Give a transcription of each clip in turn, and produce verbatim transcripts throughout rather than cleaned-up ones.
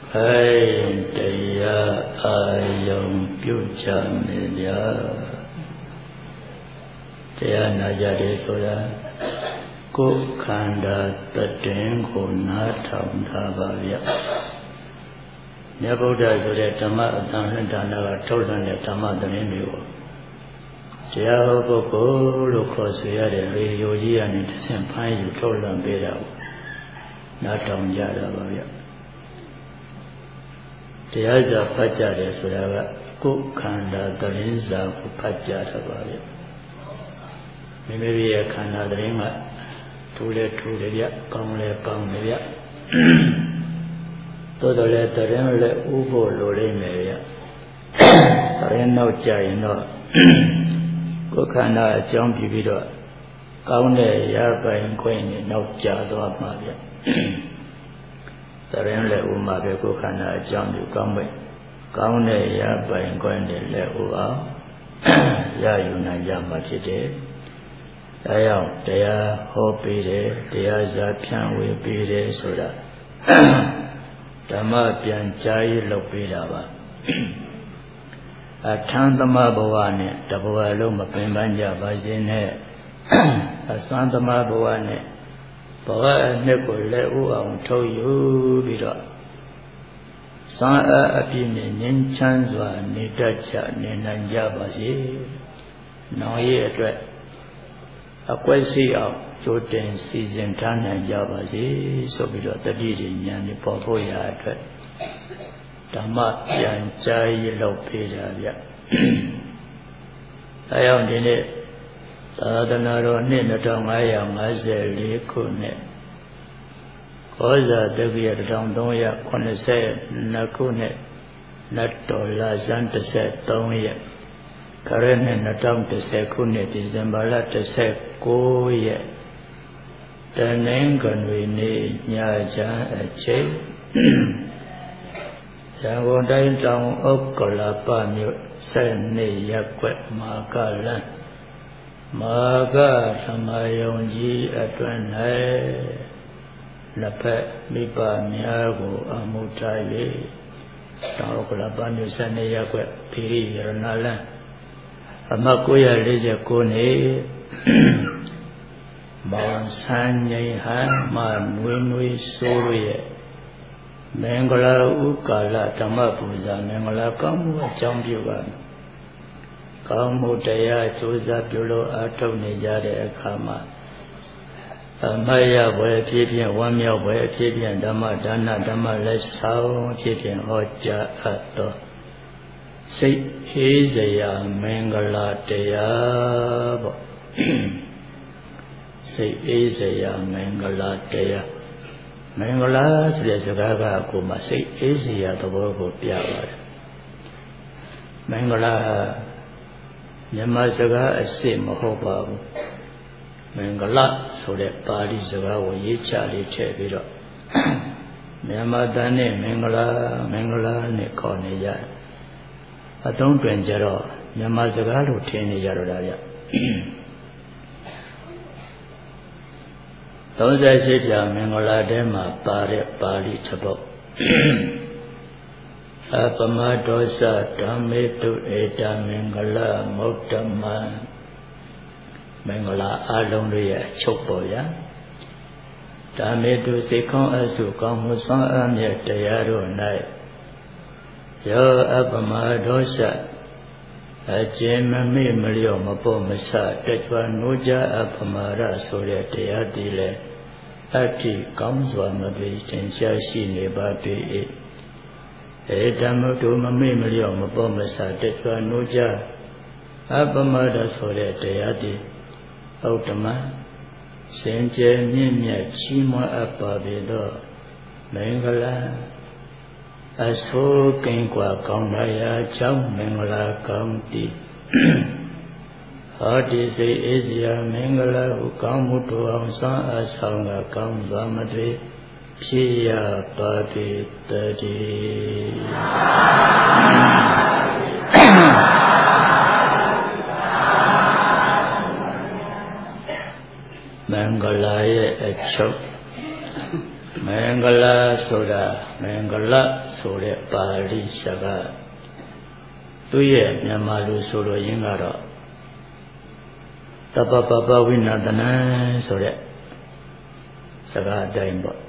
Hey, Deya Ayam Pyucha Media Deya Najade Soya Ko Kanda Taten Ko Natam Thabavya Nyabuddha Sode Dhamma Adhan Dana Tolan Dhamma Dhanenyo Deya Hoko Lo Khosuyade Yoji and Senpai You Tolan Beda Natam Yada Bhavya Tiaja Pajare Sudava Kukanda Darinza Pajara Bhavya Maybe a Kanda Drima Tule Tulia Kamle Kamlia Totale Tarenle Ubo Lore Meria Tareno Jaino Kukanda Jampi Vido Kaune Yarba in Queen no Jado Mavia Tarenle Uma Bekukana Jambi Kamwe Kaune Yarba in Queen Le Ua Yayuna Yamatide Ayam Dea Hopide Dea Zapian will be there so that Dhamma Pian Jai Lopidava Atandama Bhavane Tabualuma Pimbanja Vajine Asantama Bhavane Bhava Neko Le Ua told you Bida San Apime Ninchanswa Nidacha Ninanjabasi No ye A quasi of Jordan season Tana Javasi, so we got the leading Yanni Popoya. Dhamma Yanjai Lopida. I am in it. Sadanaro Ninatong Azeli Kune. Koza Devia Dondoya Konese Nakune Natola Zanta said Donya. Karen Natong to say Kune December to say Go ye. The name can we need Yaja a che. Yango Dine Town Okola Pamio Sene Yakwet Magalan Maga Samayonji Atwane Lapet Lipa Miago Amutaye Okola Pamio Sene Yakwet Piri Ranalan Amakuya Lisa Kone Bon Sanye Han Man Winwi Soye Mangala Ukala Tamapuza Mangala Kamu Champion Kamu Daya Tuza Bulo Ato Nijade Kama Maya Boy Pipian Wamia Boy Pipian Dama Dana Dama Lesao Pipian Hoja Ato Say Hizaya Mangala Daya Say Hizaya Mangala Daya Mangala Sagaga Kuma say Asia the Bogo Piava Mangala Yamazaga a same Hoba Mangala so that Pali Zaga or Yichali Cheviro Yamadane Mangala Mangala Nekonia. I don't drink Jaro Yamazaga Tini Jarodaya. Those I said, Mangala Dema Pari Pali Tabo Apama Dosa Dame to Eta Mangala Motama Mangala Alonria Chopoya Dame to Sekon Asu Kamusan Amya Tayaro Nai Yo Apama Dosa Ajema Memilio Mapo Masa Tetwa Nuja Apamara Soria Tayadile Ati Kamswa Mabi Tensashi Nebati Edamoto Mamilio Mapo Masa Tetwa Nuja Apamara Soria Tayadi Outama Senje Mimia Chima Apabido Mangala Aso Kengwa Kaunaya Cham Mangala County Hati say Asia Mangala who come to Amsa Asanga Kamsa Madri Pia Pati Tati Mangalaya Achok မင်္ဂလာဆိုတာမင်္ဂလဆိုတဲ့ပါဠိစကားသူရဲ့မြန်မာလူဆိုလိုရင်းကတော့တပပပဝိနဒနံဆိုတဲ့စကားအတိုင်းပေါ့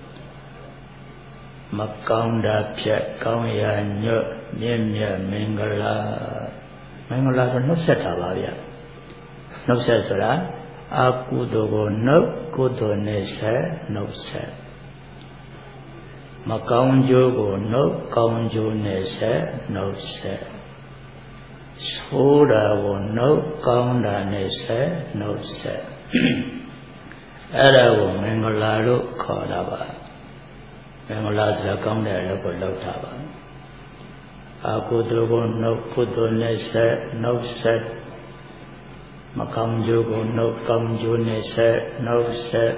မကောင်းတာဖြတ်ကောင်းရာညွတ်မြင့်မြတ်မင်္ဂလာမင်္ဂလာဆိုနှုတ်ဆက်တာပါဗျာနှုတ်ဆက်ဆိုတာအကုသိုလ်ကိုနှုတ်ကုသိုလ်နဲ့ဆက်နှုတ်ဆက်မကောင်းကျိုးကိုနှုတ်ကောင်းကျိုးနဲ့ဆက်နှုတ်ဆက်ဆိုးတာကိုနှုတ်ကောင်းတာနဲ့ဆက်နှုတ်ဆက်အဲ့ဒါကိုမင်္ဂလာလို့ခေါ်တာပါမင်္ဂလာဆိုတာကောင်းတဲ့အလုပ်ကိုလုပ်တာပါအကုသိုလ်ကိုနှုတ်ကုသိုလ်နဲ့ဆက်နှုတ်ဆက်မကောင်းကျိုးကိုနှုတ်ကောင်းကျိုးနဲ့ဆက်နှုတ်ဆက်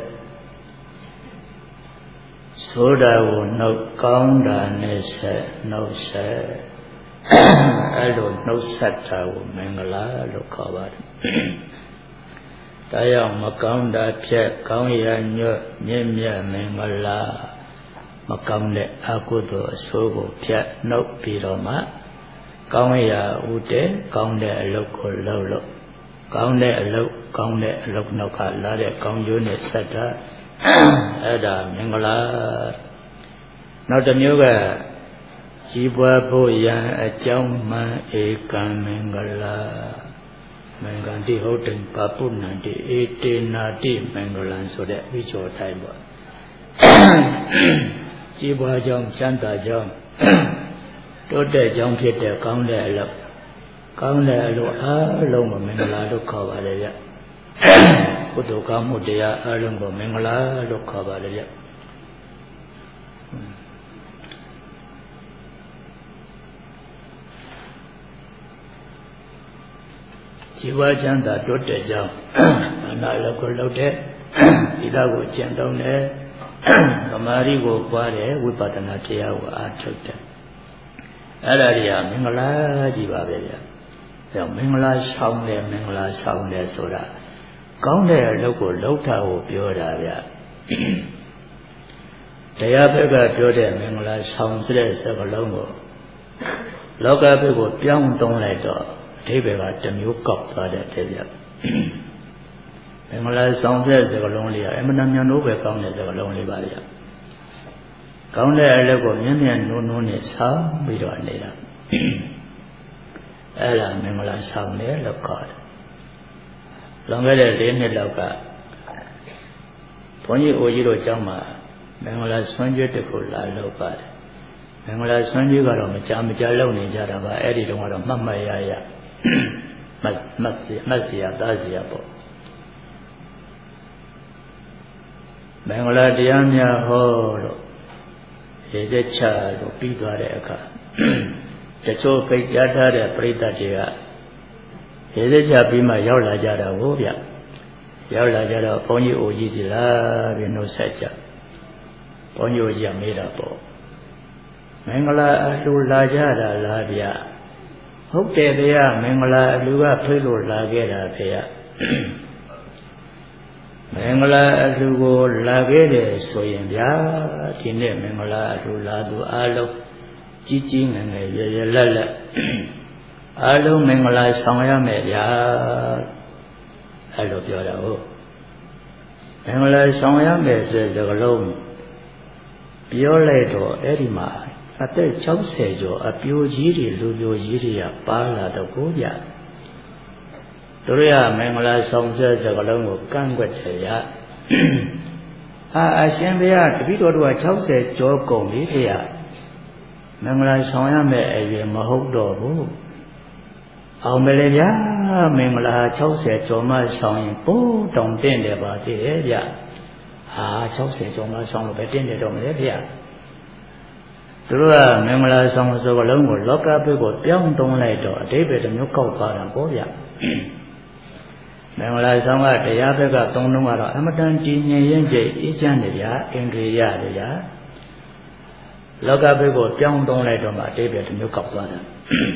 ဆိုးတာကိုနှုတ်ကောင်းတာနဲ့ဆက်နှုတ်ဆက်အဲ့လိုနှုတ်ဆက်တာကိုမင်္ဂလာလို့ခေါ်ပါတယ်ဒါကြောင့်မကောင်းတာဖြတ်ကောင်းရာညွတ်မြင့်မြတ်မင်္ဂလာမကောင်းတဲ့အကုသိုလ်အဆိုးကိုဖြတ်နှုတ်ပြီးတော့မှကောင်းရာဥတည်ကောင်းတဲ့အလုပ်ကိုလုပ်လို့ကောင်းတဲ့အလုပ်ကောင်းတဲ့အလုပ်နောက်ကလာတဲ့ကောင်းကျိုးနဲ့ဆက်တာအဲ့ဒါမင်္ဂလာနောက်တစ်မျိုးကကြီးပွားဖို့ရန်အကြောင်းမှန်ဧကံမင်္ဂလာမင်္ဂန္တိဟုတ်တယ်ပပုဏ္ဏန္တိဧတေနာတိမင်္ဂလံဆိုတဲ့ဝိကျော်တိုင်းပေါ့ကြီးပွားကြောင်းချမ်းသာကြောင်းတိုးတက်ကြောင်းဖြစ်တဲ့ကောင်းတဲ့အလုပ်ကောင်းတဲ့အလုပ်အားလုံးကိုမင်္ဂလာလို့ခေါ်ပါတယ်ဗျကုသိုလ်ကောင်းမှုတရားအားလုံးကိုမင်္ဂလာလို့ခေါ်ပါတယ်ဗျဇီဝချမ်းသာတိုးတက်ကြောင်းအနာလည်းကိုလုပ်တဲ့ဒီသားကိုကျင့်သုံးတယ်သမာဓိကိုပွားတယ်ဝိပဿနာတရားကိုအားထုတ်တယ်အဲ့ဒါတွေကမင်္ဂလာကြီးပါပဲဗျအဲတော့မင်္ဂလာဆောင်တယ်မင်္ဂလာဆောင်တယ်ဆိုတာကောင်းတဲ့အလုပ်ကိုလုပ်တာကိုပြောတာဗျတရားဘက်ကပြောတဲ့မင်္ဂလာဆောင်တဲ့စကားလုံးကိုလောကဘက်ကိုပြောင်းသုံးလိုက်တော့အဓိပ္ပာယ်ကတစ်မျိုးကောက်သွားတဲ့တဲ့ဗျမင်္ဂလာဆောင်တဲ့စကားလုံးလေးကအမှန်တမ်းလို့ပဲကောင်းတဲ့စကားလုံးလေးပါဗျကောင်းတဲ့အလုပ်ကိုမြင့်မြတ်နိုးနိုးနဲ့ဆောင်ပြီးတော့နေတာအဲ့ဒါမင်္ဂလာဆောင်တယ်လို့ခေါ်တယ်လွန်ခဲ့တဲ့၄နှစ်လောက်ကဘုန်းကြီးအိုကြီးတို့ကျောင်းမှာမင်္ဂလာဆွမ်းကျွေးတစ်ခုလာလုပ်ပါတယ်မင်္ဂလာဆွမ်းကျွေးကတော့မကြာမကြာလုပ်နေကြတာပါအဲ့ဒီတုန်းကတော့မှတ်မှတ်ရရမတ်မတ်မတ်စီရသားစီရပေါ့မင်္ဂလာတရားများဟောလို့ရေသက်ချလို့ပြီးသွားတဲ့အခါတချို့ဖိတ်ကြားထားတဲ့ပရိသတ်တွေကရေသက်ချပြီးမှရောက်လာကြတာကိုဗျရောက်လာကြတော့ဘုန်းကြီးအိုကြီးစီလားပြီးနှုတ်ဆက်ကြဘုန်းကြီးအိုကြီးကမေးတာပေါ့မင်္ဂလာအလှူလာကြတာလားဗျဟုတ်တယ်ဗျာမင်္ဂလာအလှူကဖိတ်လို့လာခဲ့တာဗျာမင်္ဂလာအလှူကိုလာခဲ့တယ်ဆိုရင်ဗျာဒီနေ့မင်္ဂလာအလှူလာသူအားလုံးကြီးကြီးငယ်ငယ်ရရလက်လက်အားလုံးမင်္ဂလာဆောင်ရမယ်ဗျာအဲ့လိုပြောတာဟုတ်မင်္ဂလာဆောင်ရမယ်ဆိုတဲ့စကားလုံးပြောလိုက်တော့အဲ့ဒီမှာအသက်၆၀ကျော်အပြိုကြီးတွေလူပြိုကြီးတွေကပါလာတော့ကိုဗျတို့ရမင်္ဂလာဆောင်တဲ့စကားလုံးကိုကန့်ကွက်တယ်ဗျအာအရှင်ဘုရားတပည့်တော်တို့က၆၀ကျော်ကုန်ပြီဗျမင်္ဂလာဆောင်ရမယ်အရွယ်မဟုတ်တော့ဘူးအောင်မလဲဗျာမင်္ဂလာ၆၀ကျော်မှဆောင်ရင်ပိုးတောင်တင့်တယ်ပါသေးရဲ့ဗျဟာ၆၀ကျော်မှဆောင်လို့ပဲတင့်တယ်တော့မလဲဗျသူတို့ကမင်္ဂလာဆောင်စကားလုံးကိုလောကဘက်ကိုပြောင်းသုံးလိုက်တော့အတိပ္ပယ်တစ်မျိုးကောက်သွားတာပေါ့ဗျမင်္ဂလာဆောင်ကတရားဘက်ကသုံးလုံးကတော့အမတန်တည်ငြိမ်ရင်ကျိအေးချမ်းတယ်ဗျာအင်္ဂရိယတယ်ဗျာလောကဘက်ကိုပြောင်းသုံးလိုက်တော့မှအတိပ္ပယ်တစ်မျိုးကောက်သွားတာ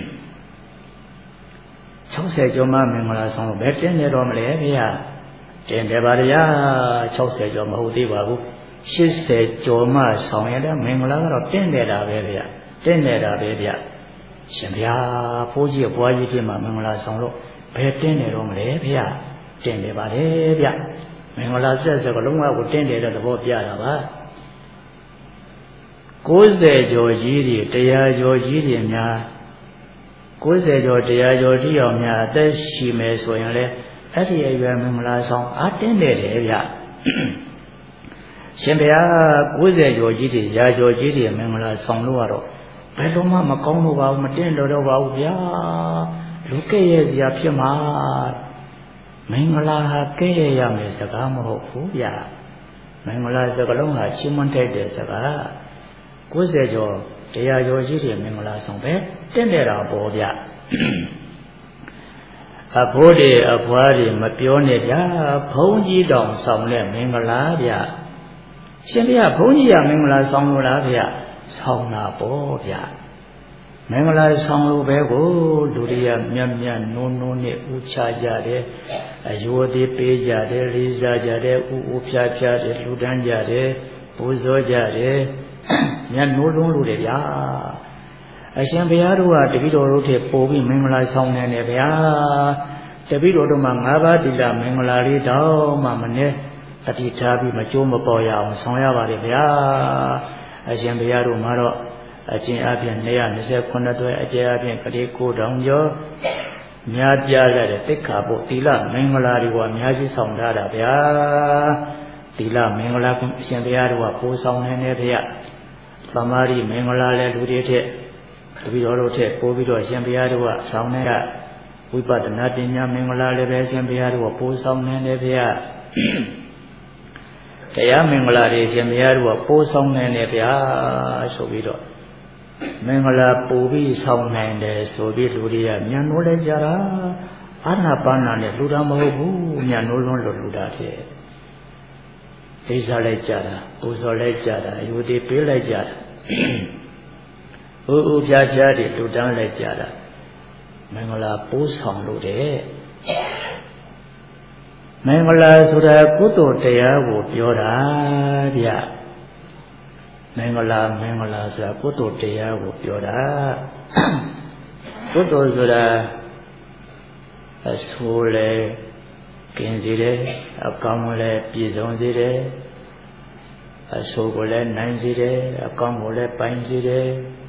၆၀ကျော်မှမင်္ဂလာဆောင်လို့ဘယ်တင်းနေတော့မလဲဗျာတင်တယ်ပါဗျာ၆၀ကျော်မဟုတ်သေးပါဘူး eightyကျော်မှဆောင်ရတဲ့မင်္ဂလာကတော့တင့်နေတာပဲဗျတင့်နေတာပဲဗျရှင်ဗျာဖိုးကြီးဘွားကြီးဖြစ်မှမင်္ဂလာဆောင်လို့ဘယ်တင့်နေတော့မလဲဗျတင့်နေပါလေဗျမင်္ဂလာဆက်စကလုံးဝကိုတင့်နေတဲ့သဘောပြတာပါninetyကျော်ကြီးတွေone hundredကျော်ကြီးတွေများninetyကျော်one hundredကျော်တိအောင်များအသက်ရှိမယ်ဆိုရင်လေအဲ့ဒီအရွယ်မင်္ဂလာဆောင်အားတင်းနေတယ်ဗျရှင်ဗျာninetyကျော်ကြီးတွေone hundredကျော်ကြီးတွေမင်္ဂလာဆောင်လို့ကတော့ဘယ်လိုမှမကောင်းလို့ပါဘူးမတင်းတော့တော့ပါဘူးဗျာလူကဲ့ရဲ့စရာဖြစ်မှာမင်္ဂလာဟာကဲ့ရဲ့ရမယ်စကားမဟုတ်ဘူးဗျာမင်္ဂလာစကားလုံးဟာရှင်းမထိုက်တဲ့စကားninetyကျော်one hundredကျော်ကြီးတွေမင်္ဂလာဆောင်ပဲတင့်တယ်တာပေါ့ဗျအဖိုးတွေအဖွားတွေမပြောနဲ့ဗျာဘုန်းကြီးတောင်ဆောင်တဲ့မင်္ဂလာဗျရှင်ဗျာဘုန်းကြီးရမင်္ဂလာဆောင်လို့လားဗျဆောင်တာပေါ့ဗျမင်္ဂလာဆောင်လို့ပဲကိုလူတွေကမြတ်မြတ်နိုးနိုးနဲ့ဥချကြတယ်အယိုသေးပေးကြတယ်လေးစားကြတယ်ဥဥဖြားဖြားတယ်လူတန်းကြတယ်ပူဇော်ကြတယ်ညနိုးလုံးလူတွေဗျာအရှင်ဘုရားတို့ကတပည့်တော်တို့ထည့်ပို့ပြီးမင်္ဂလာဆောင်နေတယ်ဗျာတပည့်တော်တို့မှာ၅ပါးသီလမင်္ဂလာလေးတောင်းမှမနဲ့တတိထားပြီးမကြိုးမပေါ်ရအောင်ဆောင်ရပါတယ်ဗျာအရှင်ဘုရားတို့မှာတော့အကျင့်အပြင်two hundred twenty-nineတွဲအကျင့်အပြင်ကလေးnine thousandကျော်များပြားတဲ့တိက္ခာပုသီလမင်္ဂလာတွေကိုအများကြီးဆောင်ထားတာဗျာသီလမင်္ဂလာကိုအရှင်ဘုရားတို့ကပို့ဆောင်နေတယ်ဗျာသမာဓိမင်္ဂလာလည်းလူတွေထက်တပည့်တော်တို့ထက်ပို့ပြီးတော့အရှင်ဘုရားတို့ကဆောင်နေတာဝိပဿနာပညာမင်္ဂလာလည်းပဲအရှင်ဘုရားတို့ကပို့ဆောင်နေတယ်ဗျာတရားမင်္ဂလာတွေရှင်ဘုရားတို့ကပို့ဆောင်နေတယ်ဗျာဆိုပြီးတော့မင်္ဂလာပို့ပြီးဆောင်နိုင်တယ်ဆိုပြီးလူတွေကညံနိုးလဲကြတာအာနာပါနာနဲ့လူတာမဟုတ်ဘူးညံနိုးလွန်းလို့လူတာတဲ့အိဇာလိုက်ကြတာပူဇော်လိုက်ကြတာအယူတည်ပေးလိုက်ကြတာဥဥပြားပြားတွေလူတန်းလိုက်ကြတာမင်္ဂလာပိုးဆောင်လို့တဲ့မင်္ဂလာဆိုတာကုသိုလ်တရားကိုပြောတာဗျမင်္ဂလာမင်္ဂလာဆိုတာကုသိုလ်တရားကိုပြောတာကုသိုလ်ဆိုတာအဆိုးလေကင်းစေတယ်အကောင်းလည်းပြည့်စုံစေတယ်အဆိုးကိုလည်းနိုင်စေတယ်အကောင်းကိုလည်းပိုင်စေတယ်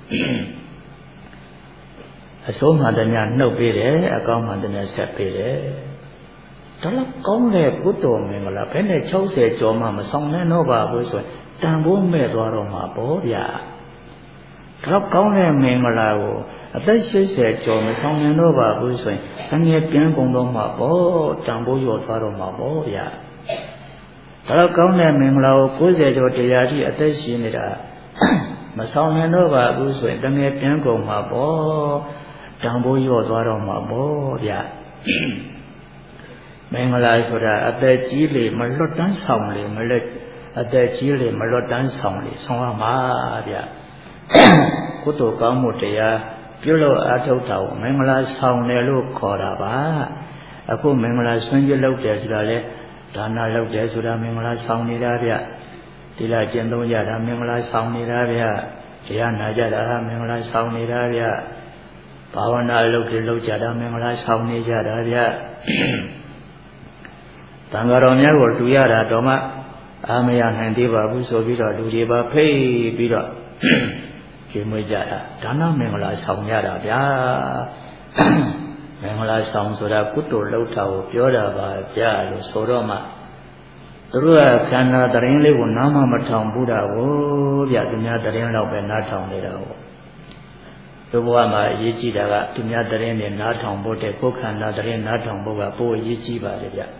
အဆိုးမှတည်းများနှုတ်ပေးတယ်အကောင်းမှတည်းများဆက်ပေးတယ်ဒါတော့ကောင်းတဲ့ကုသိုလ်မင်္ဂလာဘယ်နဲ့sixtyကျော်မှမဆောင်နိုင်တော့ပါဘူးဆိုရင်တန်ဖိုးမဲ့သွားတော့မှာပေါ့ဗျာဒါတော့ကောင်းတဲ့မင်္ဂလာကိုအသက်eightyကျော်မဆောင်နိုင်တော့ပါဘူးဆိုရင်တငယ်ပြန်ကုန်တော့မှာပေါ့တန်ဖိုးရောသွားတော့မှာပေါ့ဗျာဒါတော့ကောင်းတဲ့မင်္ဂလာကိုninetyကျော်တရားတိအသက်ရှင်နေတာမဆောင်နိုင်တော့ပါဘူးဆိုရင်တငယ်ပြန်ကုန်မှာပေါ့တန်ဖိုးရောသွားတော့မှာပေါ့ဗျာမင်္ဂလာဆိုတာအသက်ကြီးလေမလွတ်တန်းဆောင်လေမလွတ်အသက်ကြီးလေမလွတ်တန်းဆောင်လေဆောင်ရမှာဗျကုသိုလ်ကောင်းမှုတရားပြုလို့အထောက်တော်မင်္ဂလာဆောင်တယ်လို့ခေါ်တာပါအခုမင်္ဂလာဆွမ်းကြလုပ်တယ်ဆိုတာလေဒါနလုပ်တယ်ဆိုတာမင်္ဂလာဆောင်နေတာဗျသီလကျင့်သုံးကြတာမင်္ဂလာဆောင်နေတာဗျတရားနာကြတာမင်္ဂလာဆောင်နေတာဗျဘာဝနာလုပ်တယ်လုပ်ကြတာမင်္ဂလာဆောင်နေကြတာဗျသံဃာတော်များကိုတူရတာတော့မှအာမရနိုင်သေးပါဘူးဆိုပြီးတော့လူတွေပါဖိတ်ပြီးတော့ကျွေးမွေးကြတာဒါနမင်္ဂလာဆောင်ကြတာဗျာမင်္ဂလာဆောင်ဆိုတာကုသိုလ်လုပ်တာကိုပြောတာပါဗျာလို့ဆိုတော့မှသူတို့ကခန္ဓာတရင်လေးကိုနားမမထောင်ဘူးတာကိုဗျသူများတရင်တော့ပဲနားထောင်နေတာကိုဒီဘဝမှာအရေးကြီးတာကသူများတရင်နဲ့နားထောင်ဖို့တဲ့ကိုယ်ခန္ဓာတရင်နားထောင်ဖို့ကပိုအရေးကြီးပါတယ်ဗျ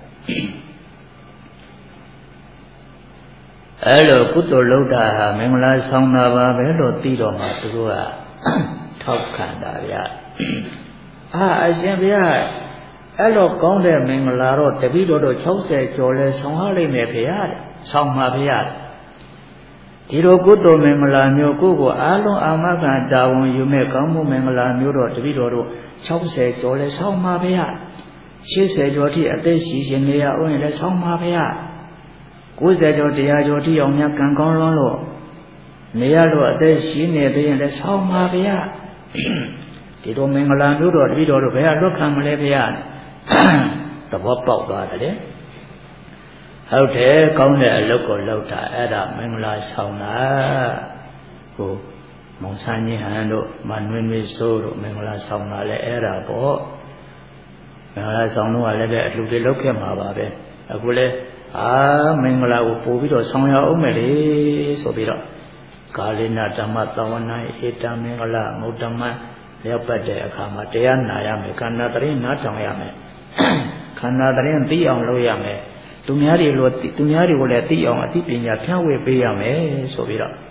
အဲ့လိုကုသိုလ်လုပ်တာဟာမင်္ဂလာဆောင်တာပါပဲလို့သိတော့မှသူတို့ကထောက်ခံတာဗျအာအရှင်ဘုရားအဲ့လိုကောင်းတဲ့မင်္ဂလာတော့တပည့်တော်တို့sixtyကျော်လဲဆောင်ရလိမ့်မယ်ဖေရတဲ့ဆောင်ပါဖေရဒီလိုကုသိုလ်မင်္ဂလာမျိုးကိုကိုအားလုံးအာမခံတာဝန်ယူမဲ့ကောင်းမှုမင်္ဂလာမျိုးတော့တပည့်တော်တို့sixtyကျော်လဲဆောင်ပါဖေရeightyကျော်ထိအသက်ရှိရှင်နေရအောင်လဲဆောင်ပါဖေရကိုယ်ဆက်ကျော်တရားကျော်တိအောင်များကံကောင်းလွန်းလို့နေရလို့အသက်ရှိနေသေးရင်လည်းဆောင်းပါဗျာဒီလိုမင်္ဂလာမျိုးတော်တပည့်တော်တို့ဘယ်ကလွတ်ခံမလဲဗျာသဘောပေါက်သွားတယ်လေဟုတ်တယ်ကောင်းတဲ့အလုပ်ကိုလုပ်တာအဲ့ဒါမင်္ဂလာဆောင်တာဟိုမောင်ဆန်းကြီးဟန်တို့မနွေးနွေးစိုးတို့မင်္ဂလာဆောင်တာလဲအဲ့ဒါပေါ့မင်္ဂလာဆောင်တော့လည်းပဲအလှူတွေလုပ်ခဲ့မှာပါပဲအခုလဲအာမင်္ဂလာကိုပို့ပြီးတော့ဆောင်ရအောင်မယ်လေဆိုပြီးတော့ကာလိနာဓမ္မသဝနာဧတမင်္ဂလာမௌတ္တမရောက်ပတ်တဲ့အခါမှာတရားနာရမယ်ခန္ဓာတရင်နားထောင်ရမယ်ခန္ဓာတရင်သိအောင်လုပ်ရမယ်သူများတွေလိုသူများတွေကိုလည်းသိအောင်အသိပညာဖြန့်ဝေပေးရမယ်ဆိုပြီးတော့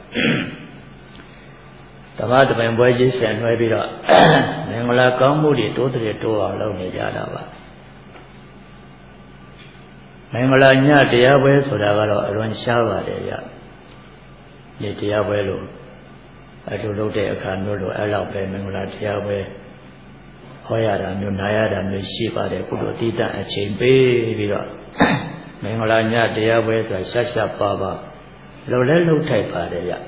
ဓမ္မတပင်ပွဲကြီးဆင်နွှဲပြီးတော့မင်္ဂလာကောင်းမှုတွေတိုးတဲ့တိုးအောင်လုပ်နေကြတာပါမင်္ဂလာညတရားပွဲဆိုတာကတော့အလွန်ရှားပါတယ်ဗျဒီတရားပွဲလို့အတူလုပ်တဲ့အခါမျိုးလို့အဲ့လောက်ပဲမင်္ဂလာတရားပွဲဟောရတာမျိုးနာရတာမျိုးရှိပါတယ်ကုသိုလ်တည်တဲ့အချိန်ပေးပြီးတော့မင်္ဂလာညတရားပွဲဆိုတာဆက်ဆက်ပါပါလုံလဲလှုပ်ထိုက်ပါတယ်ဗျ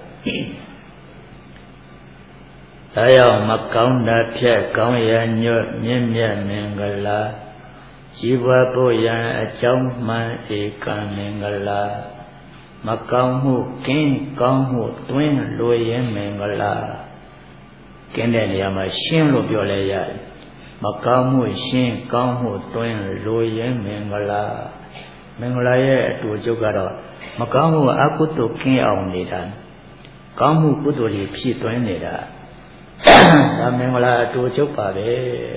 ဒါကြောင့်မကောင်းတာဖြက်ကောင်းရညွတ်မြင့်မြတ်မင်္ဂလာជីវဖို့ရန်အကြောင်းမှန်ဧကံမင်္ဂလာမကောင်းမှုကင်းကောင်းမှုတွင်းလွယ်ရင်မင်္ဂလာကင်းတဲ့နေရာမှာရှင်းလို့ပြောလဲရတယ်မကောင်းမှုရှင်းကောင်းမှုတွင်းလွယ်ရင်မင်္ဂလာမင်္ဂလာရဲ့အတူအကျုပ်ကတော့မကောင်းမှုအကုသိုလ်ကင်းအောင်နေတာကောင်းမှုကုသိုလ်တွေဖြည့်သွင်းနေတာဒါမင်္ဂလာအတူအကျုပ်ပါပဲ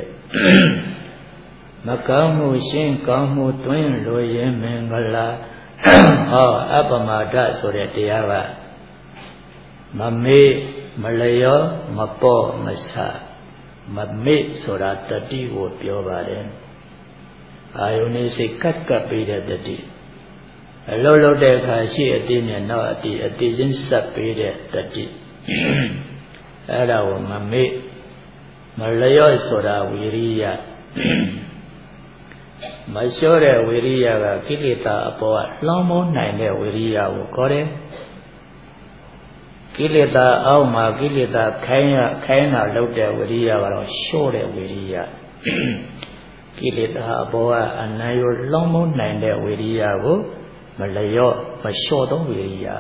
မကောင်းမှုရှင်းကောင်းမှုတွင်းလွယ်ရင်မင်္ဂလာဟောအပမဒဆိုတဲ့တရားကမမေ့မလျောမပေါ့မဆမမေ့ဆိုတာတတိကိုပြောပါတယ်အာယုန်နေစိတ်ကတ်ကပ်ပေးတဲ့တတိအလုံးလုံးတဲ့အခါရှိအတိနဲ့နောက်အတိအတိချင်းဆက်ပေးတဲ့တတိအဲ့ဒါကိုမမေ့မလျောဆိုတာဝီရိယမလျှောတဲ့ဝိရိယကကိလေသာအပေါ်ကလောင်းမနိုင်တဲ့ဝိရိယကိုခေါ်တယ်ကိလေသာအောက်မှာကိလေသာခိုင်းရခိုင်းတာလုပ်တဲ့ဝိရိယကတော့လျှော့တဲ့ဝိရိယကိလေသာအပေါ်ကအနံ့ရောလောင်းမနိုင်တဲ့ဝိရိယကိုမလျော့မလျှော့သောဝိရိယ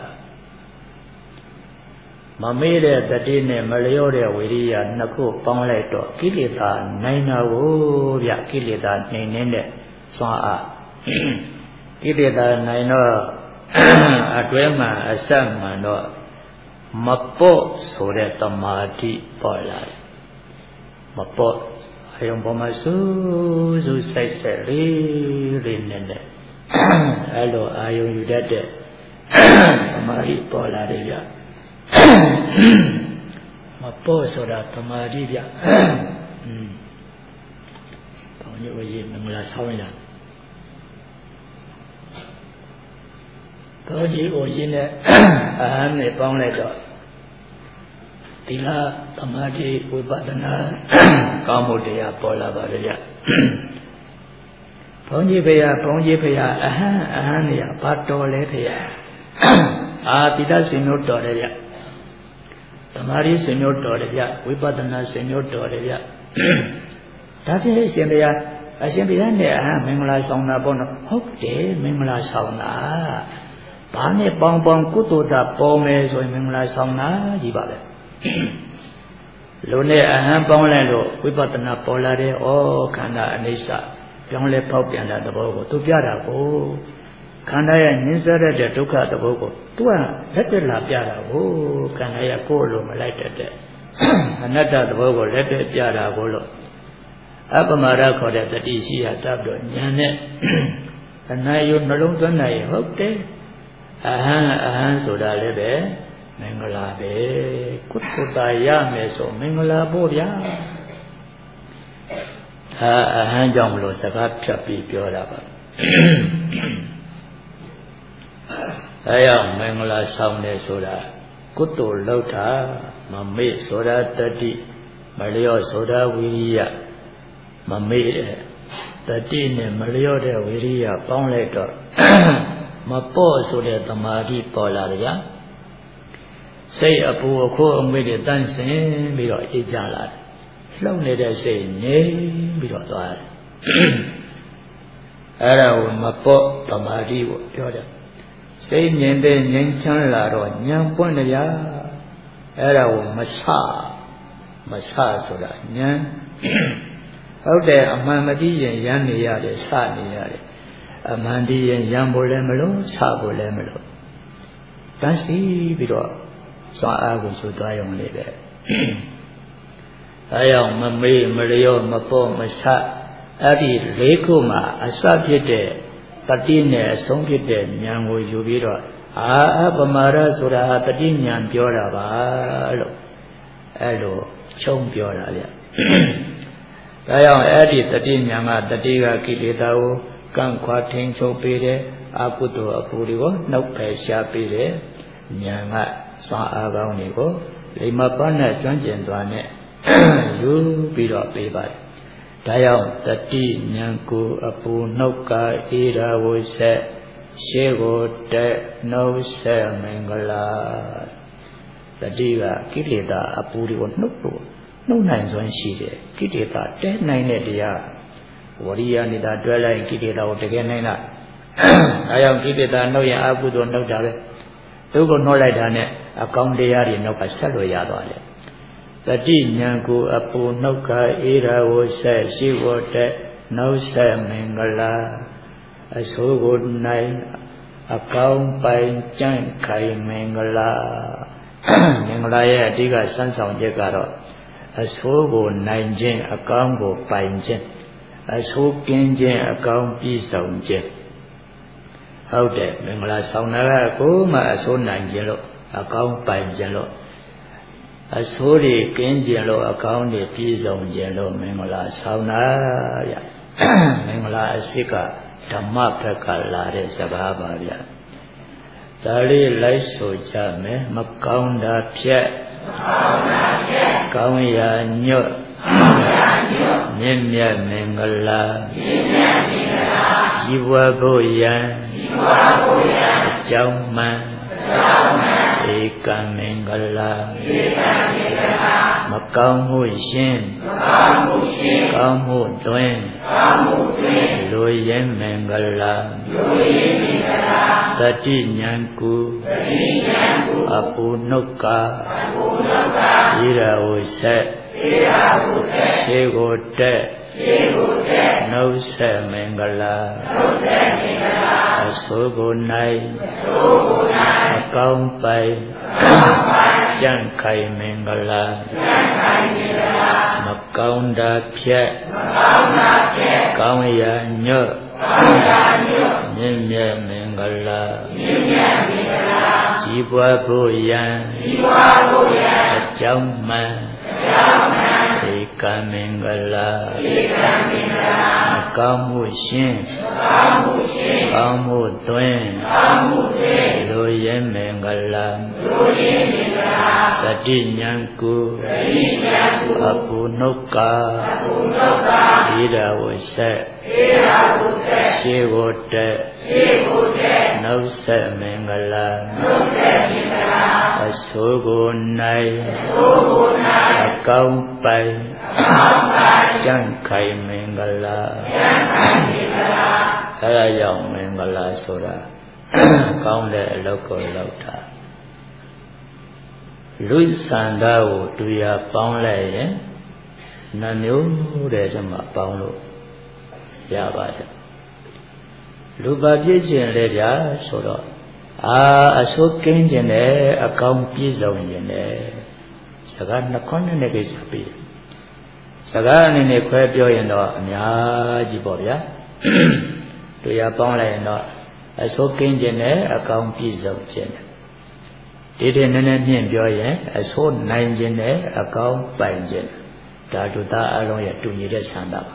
မမေ့တဲ့တတိနဲ့မလျော့တဲ့ဝိရိယနှစ်ခုပေါင်းလိုက်တော့ကိလေသာနိုင်တာကိုဗျကိလေသာနှိမ်နေတဲ့စွမ်းအားကိလေသာနိုင်တော့အတွဲမှအဆက်မှန်တော့မပေါ့ဆိုတဲ့တမာတိပေါ်လာတယ်မပေါ့အယုံပေါ်မှာစူးစူးဆိုင်ဆိုင်လေးလေးနဲ့နဲ့အဲ့လိုအာယုံယူတတ်တဲ့တမာတိပေါ်လာတယ်ဗျမပေါ့ဆိုတာတမာတိဗျอืมဘောင်းရွေးမင်္ဂလာဆောင်းရဘောကြီးကိုရင်းနဲ့အာဟံနဲ့ပေါင်းလိုက်တော့သီလသမာဓိဝိပဿနာကောင်းမှုတရားပေါ်လာပါလေဗျဘုန်းကြီးဖေရဘုန်းကြီးဖေရအဟံအဟံနေရဘာတော်လဲဖေရအာသီလရှင်မျိုးတော်တယ်ဗျသမာဓိရှင်မျိုးတော်တယ်ဗျဝိပဿနာရှင်မျိုးတော်တယ်ဗျဒါဖြင့်ရှင်ဖေရအရှင်ဖေရနဲ့အဟံမင်္ဂလာဆောင်တာပေါ့နော်ဟုတ်တယ်မင်္ဂလာဆောင်တာဘာနဲ့ပေါင်းပေါင်းကုသိုလ်တာပေါ်မယ်ဆိုရင်မင်္ဂလာဆောင်တာကြီးပါပဲလူနဲ့အဟံပေါင်းလိုက်လို့ဝိပဿနာပေါ်လာတဲ့ဩခန္ဓာအနိစ္စပြောင်းလဲပေါက်ပြန်တဲ့သဘောကိုသူပြတာကိုခန္ဓာရဲ့ညှင်းဆဲတဲ့ဒုက္ခသဘောကိုသူကလက်တက်လာပြတာကိုခန္ဓာရဲ့ကိုယ်လိုမလိုက်တဲ့အနတ္တသဘောကိုလက်တက်ပြတာကိုလို့အပမရခေါ်တဲ့တတိရှိရတတ်တော့ဉာဏ်နဲ့အနာယုနှလုံးသွင်းနိုင်ဟုတ်တယ်အဟံအဟံဆိုတာလည်းပဲမင်္ဂလာပဲကုသတာရမယ်ဆိုမင်္ဂလာပို့ဗျာအာအဟံကြောင့်မလို့စကားဖြတ်ပြီးပြောတာပါအဲကြောင့်မင်္ဂလာဆောင်တယ်ဆိုတာကုသိုလ်လောက်တာမမေ့ဆိုတာတတိမလျော့ဆိုတာဝိရိယမမေ့တဲ့တတိနဲ့မလျော့တဲ့ဝိရိယပေါင်းလိုက်တော့မပေါ့ဆိုတဲ့သမာဓိပေါ်လာကြစိတ်အပူအခိုးအငွေ့တွေတန့်စင်ပြီးတော့အေးကြလာတယ်လှုပ်နေတဲ့စိတ်ငြိမ်ပြီးတော့သွားတယ်အဲ့ဒါကိုမပေါ့သမာဓိကိုပြောတယ်စိတ်ငြိမ်တဲ့ငြိမ်ချမ်းလာတော့ဉာဏ်ပွင့်ကြအဲ့ဒါကိုမဆမဆဆိုတာဉာဏ်ဟုတ်တယ်အမှန်မသိရင်ရမ်းနေရတယ်စနေရတယ်အမှန်သိရင်ရမ်းဖို့လည်းမလို့စဖို့လည်းမလို့တန်းစီပြီးတော့စွာအားကိုဆိုသွားရုံလေးပဲအဲကြောင့်မမေးမလျော့မပေါ့မဆအဲ့ဒီလေးခုမှာအစဖြစ်တဲ့တတိနဲ့အဆုံးဖြစ်တဲ့ဉာဏ်ကိုယူပြီးတော့အာအပမာရဆိုတာတတိဉာဏ်ပြောတာပါလို့အဲ့လိုချုံပြောတာဗျဒါကြောင့်အဲ့ဒီတတိဉာဏ်ကတတိကကိလေသာကိုကန့်ခွာထိန်ချုပ်ပေးတယ်အကုသိုလ်အပူတွေကိုနှုတ်ဖယ်ရှားပေးတယ်ဉာဏ်ကစွမ်းအားကောင်းတွေကိုလိမ္မာပန်းနဲ့ကျွမ်းကျင်စွာနဲ့ယူပြီးတော့ပေးပါတယ်ဒါကြောင့်တတိဉာဏ်ကိုအပူနှုတ်ကအေးရာဝိဆက်ရှေးကိုတက်နှုတ်ဆက်မင်္ဂလာတတိကကိလေသာအပူတွေကိုနှုတ်လို့နှုတ်နိုင်စွမ်းရှိတယ်ကိလေသာတဲနိုင်တဲ့တရားဝရိယနေတာတွဲလိုက်ကိလေသာကိုတကယ်နိုင်လားအဲကြောင့်ကိလေသာနှုတ်ရင်အကုသိုလ်နှုတ်တာပဲသူကိုနှုတ်လိုက်တာနဲ့အကောင်းတရားတွေနှုတ်ကဆက်လို့ရသွားတယ်တတိဉာဏ်ကိုအပူနှုတ်ကအေးရာကိုဆက်ရှိဖို့တဲ့နှုတ်ဆက်မင်္ဂလာအဆိုးကိုနိုင်အကောင်းပိုင်ကြံ့ခိုင်မင်္ဂလာမင်္ဂလာရဲ့အဓိကစမ်းဆောင်ချက်ကတော့အဆိုးကိုနိုင်ခြင်းအကောင်းကိုပိုင်ခြင်းအဆိုးကင်းခြင်းအကောင်းပြည့်စုံခြင်းဟုတ်တယ်မင်္ဂလာဆောင်တာကကိုယ်မှအဆိုးနိုင်ခြင်းလို့အကောင်းပိုင်ခြင်းလို့အဆိုးတွေကင်းခြင်းလို့အကောင်းတွေပြည့်စုံခြင်းလို့မင်္ဂလာဆောင်တာဗျမင်္ဂလာအစစ်ကဓမ္မဘက်ကလာတဲ့စကားပါဗျဒါလေးလိုက်ဆိုကြမယ်မကောင်းတာဖြတ်ကောင်းရာညွတ်မြင့်မြတ်မင်္ဂလာជីវဘုယံအကြောင်းမှန်ဧကမင်္ဂလာမကောင်းမှုရှင်ကောင်းမှုတွင်လူရင်မင်္ဂလာတတိဉာဏ်ကိုအပူနှုတ်ကဣရာဝဆက်ရှေကိုတက်နှုတ်ဆက်မင်္ဂလာအဆိုးကိုနိုင်အကောင်းပိုင်ကြံ့ခိုင်မင်္ဂလာမကောင်းတာဖြတ်ကောင်းရာညွတ်မြင့်မြတ်မင်္ဂလာကြီးပွားဖို့ရန်အကြောင်းမှန်ဧကမင်္ဂလာအကောင်းမှုရှင်ကောင်းမှုသွင်းလူရင်မင်္ဂလာတတိဉာဏ်ကိုအပူနှုတ်ကဣရာဝဆက်ရှေကိုတက်နှုတ်ဆက်မင်္ဂလာအဆိုးကိုနိုင်အကောင်းပိုင်ကြံ့ခိုင်မင်္ဂလာအဲဒါကြောင့်မင်္ဂလာဆိုတာကောင်းတဲ့အလုပ်ကိုလုပ်တာလူစန္ဒကိုတူရပေါင်းလိုက်ရင်နှမျိုးတဲ့ဒီမှာပေါင်းလို့ရပါတယ်လူပါပြည့်ခြင်းလေဗျာဆိုတော့အာအဆိုးကင်းခြင်းနဲ့အကောင်းပြည့်စုံခြင်းနဲ့စကားနှစ်ခွန်းနဲ့ကိစ္စပြီးစကားအနေနဲ့ခွဲပြောရင်တော့အများကြီးပေါ့ဗျာတူရပေါင်းလိုက်ရင်တော့အဆိုးကင်းခြင်းနဲ့အကောင်းပြည့်စုံခြင်းဒီတဲ့နည်းနည်းမြင့်ပြောရင်အဆိုးနိုင်ခြင်းနဲ့အကောင်းပိုင်ခြင်းဒါတို့သားအလုံးရဲ့တူညီတဲ့ဆန္ဒပါ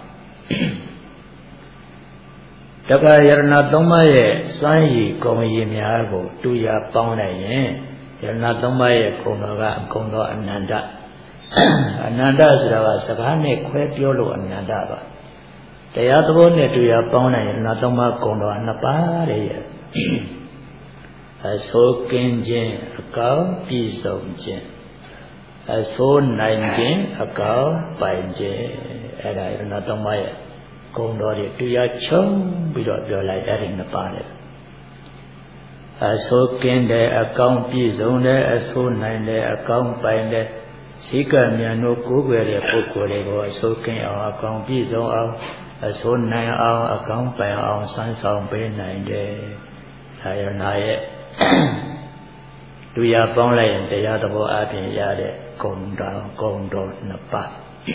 တခါယရဏသုံးပါးရဲ့စွမ်းရည်ဂုဏ်ရည်များကိုတူရပေါင်းလိုက်ရင်ယရဏသုံးပါးရဲ့ဂုဏ်တော်ကအကုန်တော်အနန္တအနန္တဆိုတာကစကားနဲ့ခွဲပြောလို့အနန္တပါတရားသဘောနဲ့တူရပေါင်းလိုက်ရင်ယရဏသုံးပါးဂုဏ်တော်နှစ်ပါးတဲ့ရဲ့အစိုးကင်းခြင်းအကောင်းပြည့်စုံခြင်းအစိုးနိုင်ခြင်းအကောင်းပိုင်ခြင်းအဲ့ဒါရဏသုံးပါးရဲ့ဂုဏ်တော်တွေတရားချုံပြီးတော့ပြောလိုက်အဲ့ဒီနှစ်ပါးလေအစိုးကင်းတဲ့အကောင်းပြည့်စုံတဲ့အစိုးနိုင်တဲ့အကောင်းပိုင်တဲ့ရှိကမြန်တို့ကိုးကွယ်တဲ့ပုဂ္ဂိုလ်တွေကိုအစိုးကင်းအောင်အကောင်းပြည့်စုံအောင်အစိုးနိုင်အောင်အကောင်းပိုင်အောင်စမ်းဆောင်ပေးနိုင်တယ်ဒါရဏရဲ့သူရပေါင်းလိုက်ရင်တရားသဘောအပြင်ရတဲ့ဂုဏ်တော်ဂုဏ်တော်နှစ်ပါး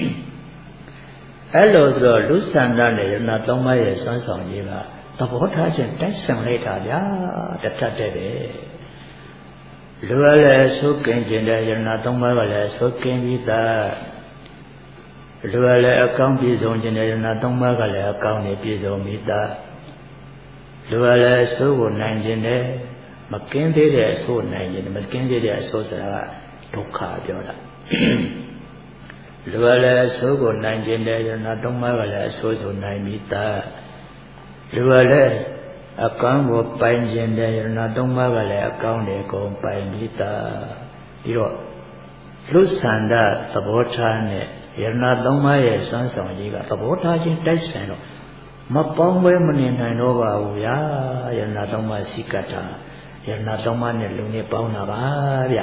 အဲ့လိုဆိုတော့လူစန္ဒနဲ့ယရဏသုံးပါးရဲ့စွမ်းဆောင်ရေးကသဘောထားခြင်းတိုက်ဆိုင်လိုက်တာဗျာတထက်တဲ့ပဲလူရလည်းသုကင်ခြင်းတဲ့ယရဏသုံးပါးကလည်းသုကင်ပြီးသားလူရလည်းအကောင်းပြည့်စုံခြင်းတဲ့ယရဏသုံးပါးကလည်းအကောင်းနေပြည့်စုံပြီးသားလူရလည်းသုကိုနိုင်ခြင်းတဲ့မကင်းသေးတဲ့အဆိုးနိုင်ခြင်းမကင်းသေးတဲ့အဆိုးဆိုတာကဒုက္ခပြောတာလူကလည်းအဆိုးကိုနိုင်ခြင်းတဲ့ယရဏသုံးပါးကလည်းအဆိုးဆိုနိုင်ပြီးသားလူကလည်းအကောင်းကိုပိုင်ခြင်းတဲ့ယရဏသုံးပါးကလည်းအကောင်းတွေကိုပိုင်ပြီးသားပြီးတော့လူစန္ဒသဘောထားနဲ့ယရဏသုံးပါးရဲ့စွမ်းဆောင်ရေးကသဘောထားချင်းတိုက်ဆိုင်တော့မပေါင်းပဲမနေနိုင်တော့ပါဘူးဗျာယရဏသုံးပါးစိကတာယရဏသုံးပါးနဲ့လူနဲ့ပေါင်းတာပါဗျ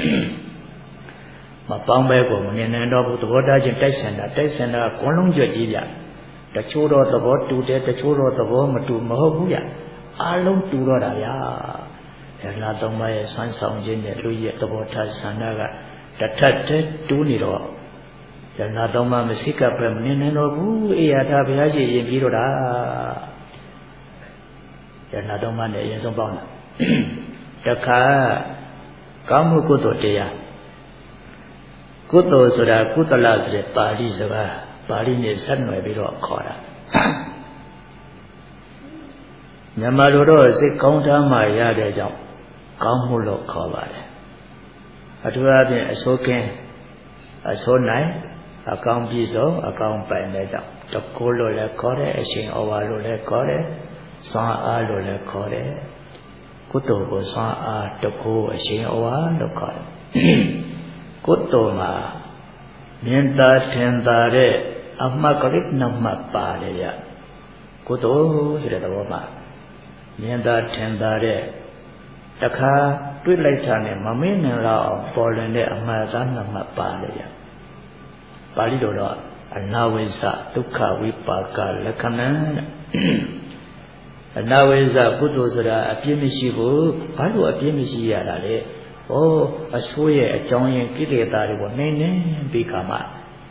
မပေါင်းပဲကိုမနေနိုင်တော့ဘူးသဘောထားချင်းတိုက်ဆိုင်တာတိုက်ဆိုင်တာကွန်လုံးကြွကြီးဗျတချို့တော့သဘောတူတယ်တချို့တော့သဘောမတူမဟုတ်ဘူးဗျအားလုံးတူတော့တာဗျာယရဏသုံးပါးရဲ့ဆွမ်းဆောင်ခြင်းနဲ့လူရဲ့သဘောထားဆန္ဒကတထက်တည်းတူးနေတော့ယရဏသုံးပါးမရှိကပဲမနေနိုင်တော့ဘူးအေရထာဘုရားရှိရင်ပြီးတော့တာယရဏသုံးပါးနဲ့အရင်ဆုံးပေါင်းတာတခါကောင်းမှုကုသိုလ်တရားကုသိုလ်ဆိုတာကုသလဆိုတဲ့ပါဠိစကားပါဠိနဲ့ဆက်နွယ်ပြီးတော့ခေါ်တာမြန်မာလိုတော့စိတ်ကောင်းထားမှရတဲ့ကြောင့်ကောင်းမှုလို့ခေါ်ပါတယ်အထူးအားဖြင့်အစိုးကင်းအစိုးနိုင်အကောင်းပြည့်စုံအကောင်းပိုင်တဲ့ကြောင့်တကိုးလို့လည်းခေါ်တယ်အရှင်ဩဝါလို့လည်းခေါ်တယ်စွမ်းအားလို့လည်းခေါ်တယ်ကုသိုလ်ကိုစွမ်းအားတကိုးအရှင်ဩဝါလို့ခေါ်တယ်ကုသိုလ်မှာမြင်သာထင်သာတဲ့အမှတ်ကလေးနှစ်မှတ်ပါတယ်ရကုသိုလ်ဆိုတဲ့သဘောမှာမြင်သာထင်သာတဲ့တခါတွေ့လိုက်တာနဲ့မမင်းနိုင်တော့အောင်ပေါ်လွင်တဲ့အမှတ်သားနှစ်မှတ်ပါတယ်ရပါဠိတော်တော့အနာဝိဇ္ဇဒုက္ခဝိပါကလက္ခဏာအနာဝိဇ္ဇကုသိုလ်ဆိုတာအပြည့်မရှိဘူးဘာလို့အပြည့်မရှိရတာလဲဩအဆိုးရဲ့အကြောင်းရင်းကိလေသာတွေကိုနှိမ့်နေပြီးခါမှ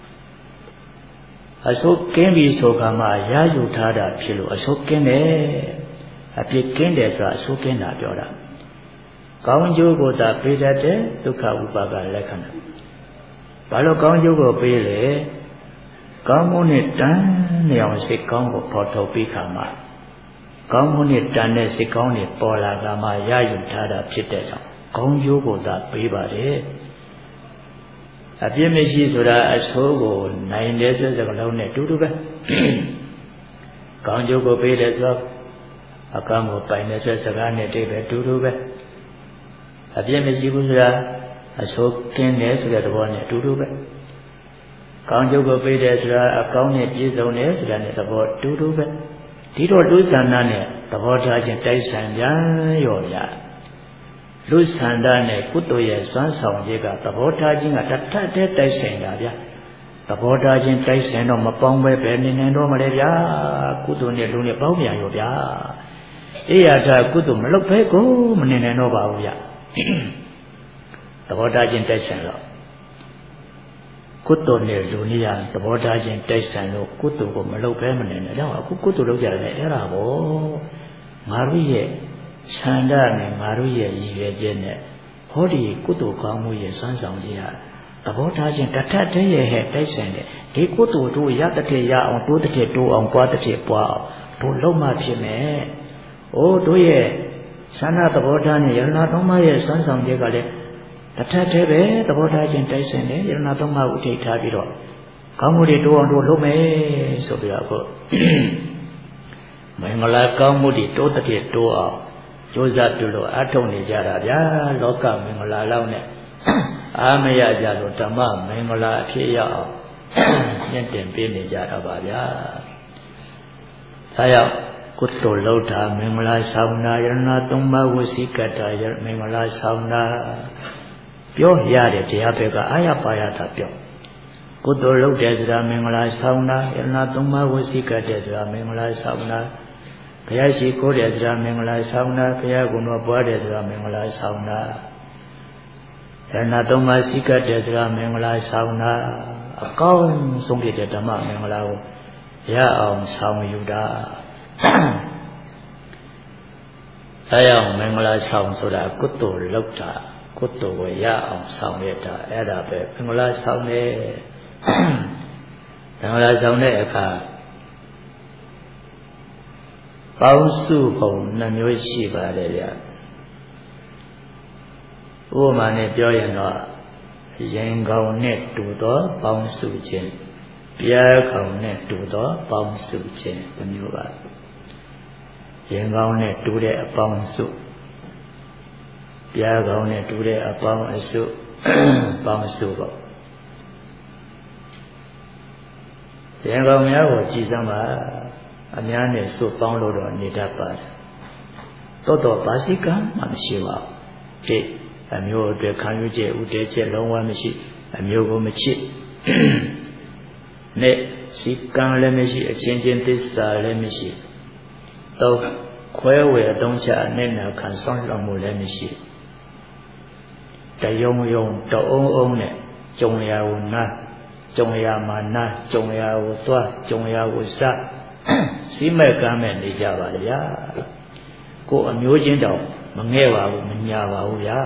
အဆိုးကင်းပြီဆိုခါမှရယူထားတာဖြစ်လို့အဆိုးကင်းတယ်အပြစ်ကင်းတယ်ဆိုတာအဆိုးကင်းတာပြောတာကောင်းကျိုးကိုသာပေးတတ်တဲ့ဒုက္ခဝိပါကလက္ခဏာဘာလို့ကောင်းကျိုးကိုပေးလဲကောင်းမှုနဲ့တန်နေအောင်စိတ်ကောင်းကိုဖော်ထုတ်ပြီးခါမှကောင်းမှုနဲ့တန်တဲ့စိတ်ကောင်းတွေပေါ်လာကမှရယူထားတာဖြစ်တဲ့ကြောင့်ကောင်းကျိုးကိုသာပေးပါတယ်အပြစ်မရှိဆိုတာအဆိုးကိုနိုင်တယ်ဆိုတဲ့စကားလုံးနဲ့တူတူပဲကောင်းကျိုးကိုပေးတယ်ဆိုအကောင်းကိုပိုင်တယ်ဆိုတဲ့စကားနဲ့တည်းပဲတူတူပဲအပြစ်မရှိဘူးဆိုတာအဆိုးကင်းတယ်ဆိုတဲ့သဘောနဲ့တူတူပဲကောင်းကျိုးကိုပေးတယ်ဆိုတာအကောင်းနဲ့ပြည့်စုံတယ်ဆိုတာနဲ့သဘောတူတူပဲဒီတော့လူဆန္ဒနဲ့သဘောထားချင်းတိုက်ဆိုင်ပြန်ရောရလူဆန္ဒနဲ့ကုသိုလ်ရဲ့စွမ်းဆောင်ခြင်းကသဘောထားခြင်းကတထက်တည်းတိုက်ဆိုင်တာဗျာသဘောထားခြင်းတိုက်ဆိုင်တော့မပေါင်းပဲပဲနေနေတော့မလဲဗျာကုသိုလ်နဲ့လူနဲ့ပေါင်းပြန်ရောဗျာအေရထာကုသိုလ်မလုပ်ဘဲကိုမနေနိုင်တော့ပါဘူးဗျာသဘောထားခြင်းတိုက်ဆိုင်တော့ကုသိုလ်နဲ့လူနဲ့သဘောထားခြင်းတိုက်ဆိုင်လို့ကုသိုလ်ကိုမလုပ်ဘဲမနေနိုင်တော့အခုကုသိုလ်လုပ်ကြတယ်အဲ့ဒါပေါ့ငါတို့ရဲ့ဆန္ဒနဲ့ငါတို့ရဲ့ရည်ရွယ်ချက်နဲ့ဟောဒီကုသိုလ်ကောင်းမှုရဲ့စွမ်းဆောင်ခြင်းဟာသဘောထားခြင်းတထက်တည်းရဲ့ဟဲ့တိုက်ဆိုင်တယ်ဒီကုသိုလ်တို့ရတတဲ့ရအောင်တိုးတဲ့တိုးအောင်ပွားတဲ့ပွားအောင်တို့လုံးမဖြစ်မယ်။အိုးတို့ရဲ့ဆန္ဒသဘောထားနဲ့ယရဏသုံးပါးရဲ့စွမ်းဆောင်ခြင်းကလည်းတထက်တည်းပဲသဘောထားခြင်းတိုက်ဆိုင်တယ်ယရဏသုံးပါးကိုဥထိပ်ထားပြီးတော့ကောင်းမှုတွေတိုးအောင်တို့လုပ်မယ်ဆိုပြီးတော့မင်္ဂလာကောင်းမှုတွေတိုးတဲ့တိုးအောင်ကျိုးစားပြုလို့အထုံနေကြတာဗျာလောကမင်္ဂလာလောက်နဲ့အာမရကြလို့ဓမ္မမင်္ဂလာအဖြစ်ရအောင်မြင့်တင်ပေးနေကြတာပါဗျာဒါကြောင့်ကုသိုလ်လုပ်တာမင်္ဂလာဆောင်တာယရဏသုံးပါးဝစီကတ္တာမင်္ဂလာဆောင်တာပြောရတဲ့တရားဘက်ကအာရပါရတာပြောကုသိုလ်လုပ်တယ်ဆိုတာမင်္ဂလာဆောင်တာယရဏသုံးပါးဝစီကတ္တယ်ဆိုတာမင်္ဂလာဆောင်တာဘုရားရှိခိုးတယ်ဆိုတာမင်္ဂလာဆောင်တာဘုရားကုံတော်ပွားတယ်ဆိုတာမင်္ဂလာဆောင်တာယရဏသုံးပါးစီကတ္တယ်ဆိုတာမင်္ဂလာဆောင်တာအကောင်းဆုံးဖြစ်တဲ့ဓမ္မမင်္ဂလာကိုရအောင်ဆောင်ယူတာအဲကြောင့်မင်္ဂလာဆောင်ဆိုတာကုသိုလ်လုပ်တာကုသိုလ်ကိုရအောင်ဆောင်ရတာအဲ့ဒါပဲမင်္ဂလာဆောင်တယ်မင်္ဂလာဆောင်တဲ့အခါပေါင်းစုပုံနှမျိုးရှိပါတယ်ဗျဥပမာနဲ့ပြောရင်တော့ရင်ကောင်နဲ့တူသောပေါင်းစုခြင်းပြားကောင်နဲ့တူသောပေါင်းစုခြင်းဒီမျိုးပါရင်ကောင်းနဲ့တူတဲ့အပေါင်းစုပြားကောင်းနဲ့တူတဲ့အပေါင်းအစုပေါင်းစုပေါ့ရင်ကောင်းများကိုကြည်စမ်းပါအများနဲ့စုပေါင်းလို့တော့နေတတ်ပါတယ်တော်တော်ပါစီကံမှမရှိပါဘူးဒီအမျိုးအတွက်ခံယူချက်ဥတည်ချက်လုံးဝမရှိအမျိုးကိုမချစ်နဲ့စီကံလည်းမရှိအချင်းချင်းသစ္စာလည်းမရှိတော့ခွဲဝေအတုံးချအနဲ့နာခံဆောင်လွှမ်းမှုလည်းမရှိတယုံယုံတအုံအုံနဲ့ကြုံရဝနာကြုံရမှာနာကြုံရဝသွားကြုံရဝစစီမဲ့ကမ်းမဲ့နေကြပါလေဗျာကိုအမျိုးချင်းတောင်မငဲ့ပါဘူးမညာပါဘူးဗျာ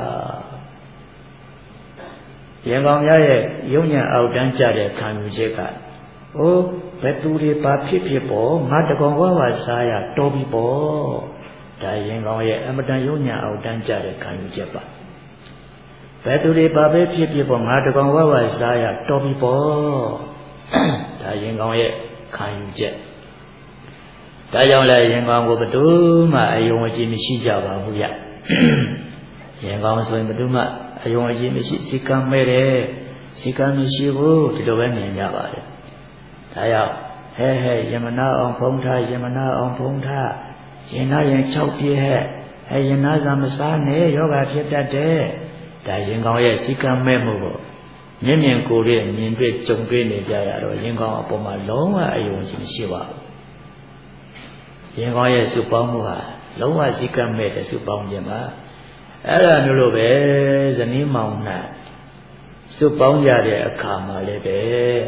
ရင်ကောင်များရဲ့ယုံညာအောက်တန်းကြတဲ့ခံယူချက်ကအိုးဘယ်သူတွေပါဖြစ်ဖြစ်ပေါ့ငါတကောင်ဝါဝါစားရတော်ပြီပေါ့ဒါရင်ကောင်းရဲ့အမတန်ယုံညာအောင်တန်းကြတဲ့ခံယူချက်ပါဘယ်သူတွေပါပဲဖြစ်ဖြစ်ပေါ့ငါတကောင်ဝါဝါစားရတော်ပြီပေါ့ဒါရင်ကောင်းရဲ့ခံယူချက်ဒါကြောင့်လည်းရင်ကောင်းကိုဘယ်သူမှအယုံအကြည်မရှိကြပါဘူးဗျရင်ကောင်းဆိုရင်ဘယ်သူမှအယုံအကြည်မရှိစိတ်ကမ်းမဲ့တယ်စိတ်ကမ်းမရှိဘူးဒီလိုပဲမြင်ကြပါတယ်ဒါကြောင့်ဟဲဟဲယမနာအောင်ဖုံးထားယမနာအောင်ဖုံးထားရင်နာရင်၆ပြည့်ဟဲ့ဟဲယနာစာမစားနဲ့ယောဂဖြစ်တတ်တယ်ဒါရင်ကောင်းရဲ့စိကံမဲ့မှုကိုမြင်မြင်ကိုယ်ရဲ့မြင်တွေ့ကြုံတွေ့နေကြရတော့ရင်ကောင်းအပေါ်မှာလုံးဝအယုံကြည်မရှိပါဘူးရင်ကောင်းရဲ့စုပေါင်းမှုဟာလုံးဝစိကံမဲ့တဲ့စုပေါင်းခြင်းပါအဲ့ဒါမျိုးလိုပဲဇနီးမောင်နှံစုပေါင်းရတဲ့အခါမှာလည်းပဲ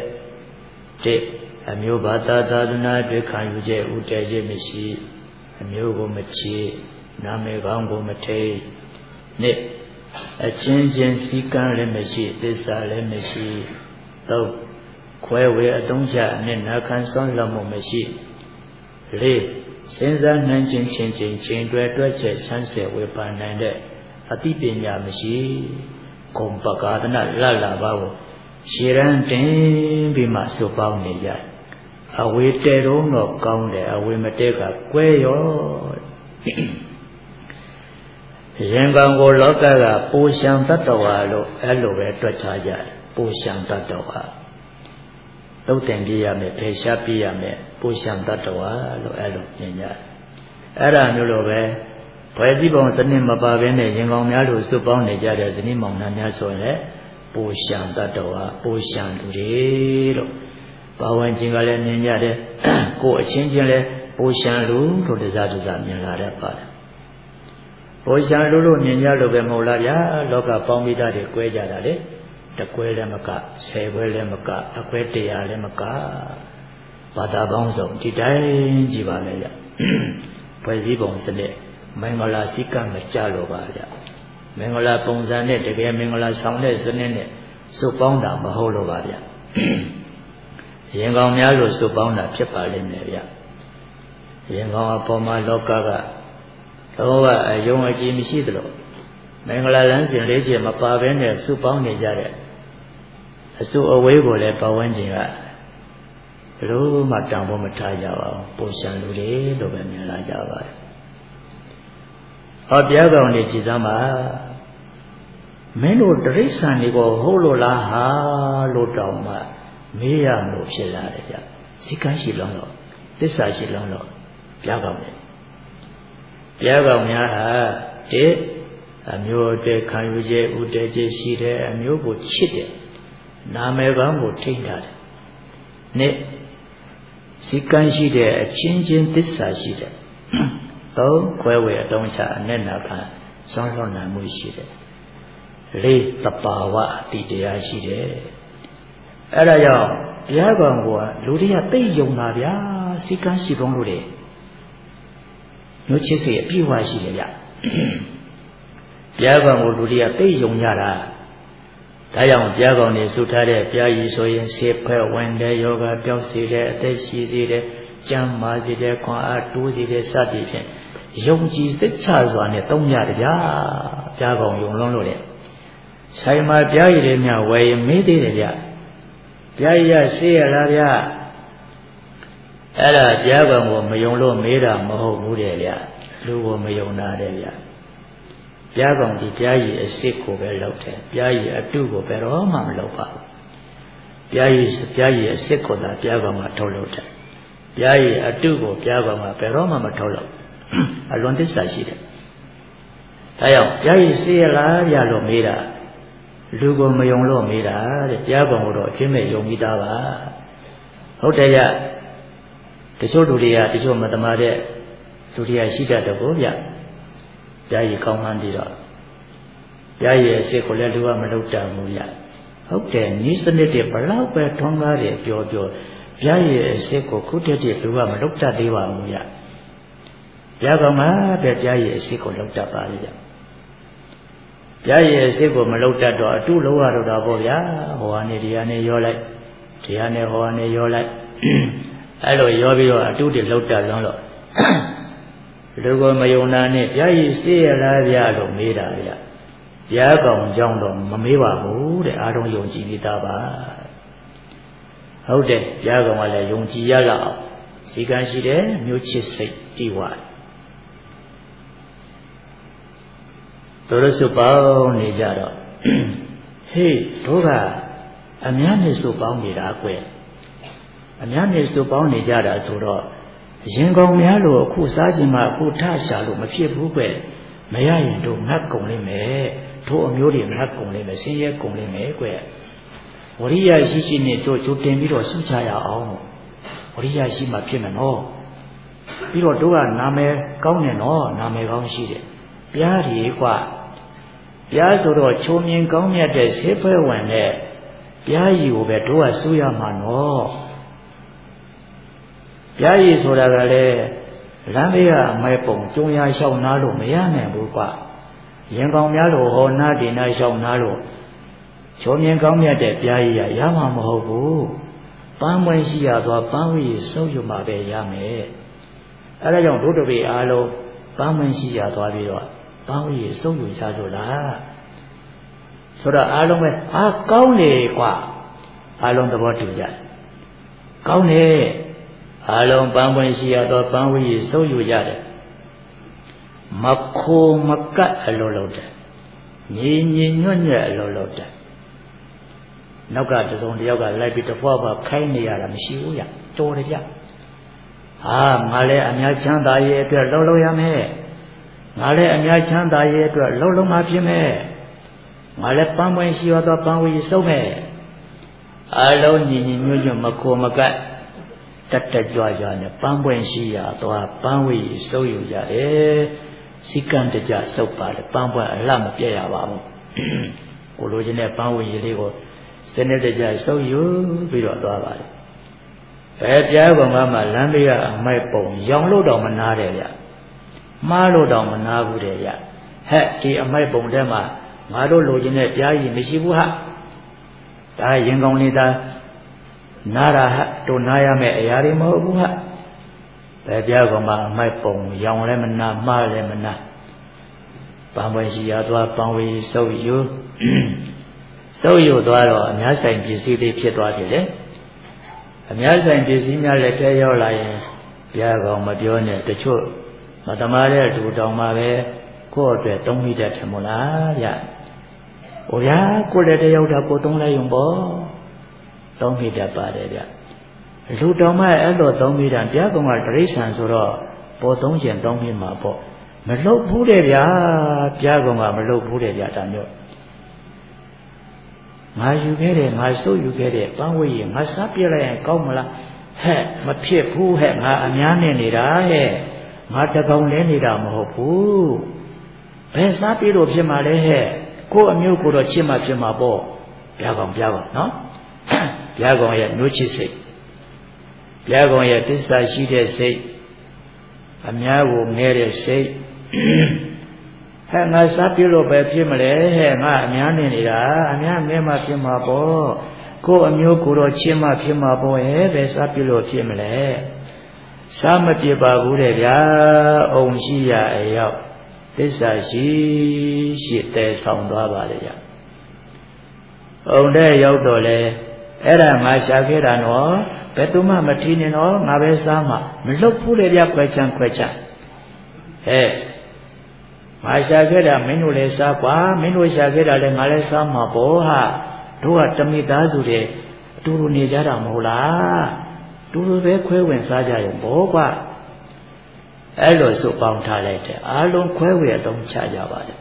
တဲ့အမျိုးဘာသာသာသနာတွေခံယူချက်ဥတည်ချက်မရှိအမျိုးကိုမချေနာမည်ကောင်းကိုမထိနှစ်အချင်းချင်းစည်းကမ်းလည်းမရှိသစ္စာလည်းမရှိသုံးခွဲဝေအတုံးချအနဲ့နာခံဆောင်လွှမ်းမှုမရှိလေးစဉ်းစားနှံချင်းချင်းချင်းချင်းတွဲတွဲချက်ဆန်းဆက်ဝေပါနိုင်တဲ့အသိပညာမရှိဂုံပကာဒနာလလပါကိုရှည်ရန်တင်ပြီးမှစုပေါင်းနေကြအဝေတဲတော့တော့ကောင်းတယ်အဝေမတဲကကွဲရောရင်ကောင်ကိုလောကကပူရှံတတ္တဝါလို့အဲ့လိုပဲတွက်ထားကြတယ်ပူရှံတတ္တဝါသုတ်တင်ပြရမယ်ဖေရှားပြရမယ်ပူရှံတတ္တဝါလို့အဲ့လိုမြင်ကြတယ်အဲ့ဒါမျိုးလိုပဲဘယ်ဒီပုံစနစ်မပါဘဲနဲ့ရင်ကောင်များလို့စုပေါင်းနေကြတဲ့ဇနီးမောင်နှံများဆိုရင်ပူရှံတတ္တဝါပူရှံလူတွေလို့ဘာဝင်ချင်းကလည်းမြင်ကြတယ်ကိုယ်အချင်းချင်းလည်းပူရှံလူတို့တစားတစားမြင်လာတတ်ပါတယ်ပူရှံလူလို့မြင်ကြလို့ပဲမဟုတ်လားဗျာလောကပေါင်းမိသားတွေကွဲကြတာလေတကွဲလည်းမကဆယ်ကွဲလည်းမကအကွဲတရားလည်းမကဘာသာပေါင်းစုံဒီတိုင်းကြည့်ပါမယ်ဗျဖွဲ့စည်းပုံစနစ်မင်္ဂလာစည်းကမ်းမကြလို့ပါဗျမင်္ဂလာပုံစံနဲ့တကယ်မင်္ဂလာဆောင်တဲ့စနစ်နဲ့စုပေါင်းတာမဟုတ်လို့ပါဗျရင်ကောင်များလို့စုပေါင်းတာဖြစ်ပါလိမ့်မယ်ဗျရင်ကောင်အပေါ်မှာလောကကတော့ကအယုံအကြည်မရှိသလိုမင်္ဂလာလမ်းစဉ်လေးချက်မပါဘဲနဲ့စုပေါင်းနေကြတဲ့အစုအဝေးကိုလည်းပဝန်းကျင်ကဘယ်လိုမှတန်ဖို့မထားကြပါဘူးပူရှံလူတွေလို့ပဲမြင်လာကြပါတယ်ဟောပြားကောင်နေကြည်စမ်းပါမင်းတို့တိရစ္ဆာန်တွေကိုဟုတ်လို့လားဟာလို့တောင်းမှမေးရလို့ဖြစ်လာတယ်ဗျစိတ်ကန်းရှိလုံးတော့သစ္စာရှိလုံးတော့ပြားကောင်နေပြားကောင်များဟာတဲ့အမျိုးအတဲခံယူခြင်းဥတဲခြင်းရှိတဲ့အမျိုးကိုချစ်တယ်နာမည်ကောင်းကိုထိတ်ထားတယ်နှစ်စိတ်ကန်းရှိတဲ့အချင်းချင်းသစ္စာရှိတယ်သုံးခွဲဝေအတုံးချအနဲ့နာခံစွန့်လွတ်နိုင်မှုရှိတယ်လေးတပါဝအတိတရားရှိတယ်အဲ့ဒါကြောင့်ဘုရားကောင်ကလူတွေကသိယုံတာဗျာစိတ်ကန်းရှိပုံလို့တယ်မျိုးချစ်စိတ်အပြည့်အဝရှိတယ်ဗျဘုရားကောင်ကိုလူတွေကသိယုံကြတာဒါကြောင့်ဘုရားကောင်နေဆုထားတဲ့ဘုရားကြီးဆိုရင်ဆေးဖက်ဝင်တဲ့ယောဂပျောက်စေတဲ့အသက်ရှိစေတဲ့ကျမ်းမာစေတဲ့ခွန်အားတိုးစေတဲ့စသည်ဖြင့်ယုံကြည်စိတ်ချစွာနဲ့သုံးရတယ်ဗျာဘုရားကောင်ယုံလွန်းလို့တယ်ဆိုင်မှာဘုရားကြီးတွေများဝယ်ရင်မေးသေးတယ်ဗျဘုရားကြီးရဆေးရလားဗျအဲ့ဒါဘုရားကောင်ကိုမယုံလို့မေးတာမဟုတ်ဘူးတဲ့ဗျလူကိုမယုံတာတဲ့ဗျဘုရားကောင်ဒီဘုရားကြီးအစ်စ်ကိုပဲလုပ်တယ်ဘုရားကြီးအတုကိုဘယ်တော့မှမလုပ်ပါဘူးဘုရားကြီးဘုရားကြီးအစ်စ်ကိုသာဘုရားကောင်ကထုတ်လုပ်တယ်ဘုရားကြီးအတုကိုဘုရားကောင်ကဘယ်တော့မှမထုတ်လုပ်အလွန်သစ္စာရှိတယ်ဒါကြောင့်ဘုရားကြီးဆေးရလားဗျလို့မေးတာလူကိုမယုံလို့မေးတာတဲ့ဘုရားကောင်ကတော့အချင်းမဲ့ယုံပြီးသားပါဟုတ်တယ်ကြတချို့လူတွေကတချို့မတမာတဲ့လူတွေကရှိတတ်တယ်ကိုဗျဘုရားကြီးကောင်းမှန်းပြီးတော့ဘုရားရဲ့အစ်ကိုလည်းလူကမလုပ်တတ်ဘူးဗျဟုတ်တယ်ဤစနစ်တွေဘလောက်ပဲထွန်းကားတယ်ပြောပြောဘုရားရဲ့အစ်ကိုခုတည်းတည်းလူကမလုပ်တတ်သေးပါဘူးဗျဘုရားကောင်ကပဲဘုရားရဲ့အစ်ကိုလုပ်တတ်ပါလေဗျဘုရားရဲ့အစ်ကိုမလုပ်တတ်တော့အတုလုံးရတော့တာပေါ့ဗျာဟောကနေဒီကနေရောလိုက်ဒီကနေဟောကနေရောလိုက်အဲ့လိုရောပြီးတော့အတုတွေလောက်တက်လွန်းတော့လူကိုမယုံနာနဲ့ဘုရားကြီးစေးရလားဗျာလို့မေးတာဗျာဘုရားကောင်ကြောင့်တော့မမေးပါဘူးတဲ့အားလုံးယုံကြည်ပြီးသားပါဟုတ်တယ်ဘုရားကောင်ကလည်းယုံကြည်ရလောက်အောင်စီကံရှိတယ်မျိုးချစ်စိတ်တည်ဝါတို့ရစုပေါင်းနေကြတော့ဟေးတို့ကအများနဲ့စုပေါင်းနေတာကွယ်အများနဲ့စုပေါင်းနေကြတာဆိုတော့ရင်ကောင်များလို့အခုစားခြင်းမှအခုထရှာလို့မဖြစ်ဘူးကွမရရင်တို့ငတ်ကုန်လိမ့်မယ်တို့အမျိုးတွေငတ်ကုန်လိမ့်မယ်ဆင်းရဲကုန်လိမ့်မယ်ကွဝရိယရှိရှိနဲ့တို့ကြိုတင်ပြီးတော့စုချရအောင်ဝရိယရှိမှဖြစ်မယ်နော်ပြီးတော့တို့ကနာမည်ကောင်းတယ်နော်နာမည်ကောင်းရှိတယ်ပြားကြီးကွပြားဆိုတော့ချုံမြင်ကောင်းမြတ်တဲ့ဆေးဖွဲဝင်တဲ့ပြားကြီးကိုပဲတို့ကစုရမှာနော်ပြားရည်ဆိုတာကလည်းလမ်းဘေးကအမဲပုံကျုံရလျှောက်နားလို့မရနိုင်ဘူးကွရင်ကောင်များလို့ဟောနာဒီနာလျှောက်နားလို့ချုံမြင်ကောင်းမြတ်တဲ့ပြားရည်ရရမှာမဟုတ်ဘူးပန်းမွေးရှိရသွားပန်းဝီစုပ်ယူမှာပဲရမယ်အဲဒါကြောင့်တို့တပေအားလုံးပန်းမွေးရှိရသွားပြီးတော့ပန်းဝီစုပ်ယူချဆိုလားဆိုတော့အားလုံးပဲအာကောင်းလေကွအားလုံးသဘောတူကြကောင်းလေအလုံးပန်းပွင့်ရှိရသောပန်းဝီစုပ်ယူရတယ်မခိုမကတ်အလိုလုပ်တယ်ညီညီညွတ်ညွတ်အလိုလုပ်တယ်နောက်ကတစုံတယောက်ကလိုက်ပြီးတဖွာဖွာခိုင်းနေရတာမရှိဘူးရတော်တယ်ကြဟာငါလည်းအများချမ်းသာရဲ့အတွက်လှုပ်လှုပ်ရမယ်ငါလည်းအများချမ်းသာရဲ့အတွက်လှုပ်လှုပ်မှဖြစ်မယ်ငါလည်းပန်းပွင့်ရှိရသောပန်းဝီစုပ်မယ်အလုံးညီညီညွတ်ညွတ်မခိုမကတ်တတ်တကြွကြွနဲ့ပန်းပွင့်ရှိရသွားပန်းဝီစုပ်ယူရတယ်စိကံတကြစုပ်ပါလေပန်းပွင့်အလှမပြည့်ရပါဘူးကိုလိုချင်တဲ့ပန်းဝီလေးကိုစနစ်တကြစုပ်ယူပြီးတော့သွားပါလေဘယ်ပြားကောင်ကမှလမ်းလေးကအမိုက်ပုံရောင်လို့တော့မနာတယ်ဗျမှားလို့တော့မနာဘူးတဲ့ဗျဟဲ့ဒီအမိုက်ပုံထဲမှာငါတို့လိုချင်တဲ့ပြားကြီးမရှိဘူးဟာဒါရင်ကောင်နေတာနာရဟတို့နာရမယ့်အရာတွေမဟုတ်ဘူးဟာဘယ်ပြားကောင်မှအမိုက်ပုံရောင်လည်းမနာမှားလည်းမနာပန်းပွင့်ရှိရသွားပန်းဝီစုပ်ယူစုပ်ယူသွားတော့အများဆိုင်ပစ္စည်းတွေဖြစ်သွားတယ်လေအများဆိုင်ပစ္စည်းများလည်းထဲရောက်လာရင်ပြားကောင်မပြောနဲ့တချို့မတမားတဲ့လူတောင်မှပဲကိုယ့်အတွက်သုံးမိတတ်တယ်မို့လားဗျဟိုဗျာကိုယ်လည်းတယောက်တည်းကိုသုံးလိုက်ရုံပေါ့သုံးမိတတ်ပါတယ်ဗျလူတော်မှအဲ့လိုသုံးမိတာဘုရားကောင်ကတိရစ္ဆာန်ဆိုတော့ပေါ်သုံးခြင်းသုံးမိမှာပေါ့မလုတ်ဘူးတဲ့ဗျာဘုရားကောင်ကမလုတ်ဘူးတဲ့ဗျာဒါမျိုးငါယူခဲ့တယ်ငါစုပ်ယူခဲ့တယ်ပန်းဝိရင်ငါစားပြလိုက်ရင်ကောင်းမလားဟဲ့မဖြစ်ဘူးဟဲ့ငါအများနဲ့နေတာဟဲ့ငါတကောင်လဲနေတာမဟုတ်ဘူးဘယ်စားပြလို့ဖြစ်မှာလဲဟဲ့ကိုယ်အမျိုးကိုတော့ချစ်မှဖြစ်မှာပေါ့ဘုရားကောင်ဘုရားကောင်နော်ဘုရားကောင်ရဲ့နှုတ်ချစ်စိတ်ဘုရားကောင်ရဲ့သစ္စာရှိတဲ့စိတ်အများကိုငဲတဲ့စိတ်ဟဲ့ငါစားပြလို့ပဲဖြစ်မလဲဟဲ့ငါအများနေနေတာအများငဲမှဖြစ်မှာပေါ့ကိုယ်အမျိုးကိုတော့ချစ်မှဖြစ်မှာပေါ့ဟဲ့ပဲစားပြလို့ဖြစ်မလဲစားမပြပါဘူးတဲ့ဗျာအုံရှိရအရောက်သစ္စာရှိရှိတဲဆောင်သွားပါလေဗျအုံတဲ့ရောက်တော့လေအဲ့ဒါငါရှာခဲ့တာနော်ဘယ်သူမှမထီးနေတော့ငါပဲစားမှာမလွတ်ဘူးလေဗျခွဲချမ်းခွဲချမ်းဟဲ့ငါရှာခဲ့တာမင်းတို့လည်းစားပါမင်းတို့ရှာခဲ့တာလည်းငါလည်းစားမှာပေါ့ဟာတို့ကတမိသားစုတွေအတူတူနေကြတာမဟုတ်လားတူတူပဲခွဲဝင်စားကြရုံပေါ့ကွာအဲ့လိုဆိုပေါင်းထားလိုက်တယ်အားလုံးခွဲဝေအသုံးချကြပါတယ်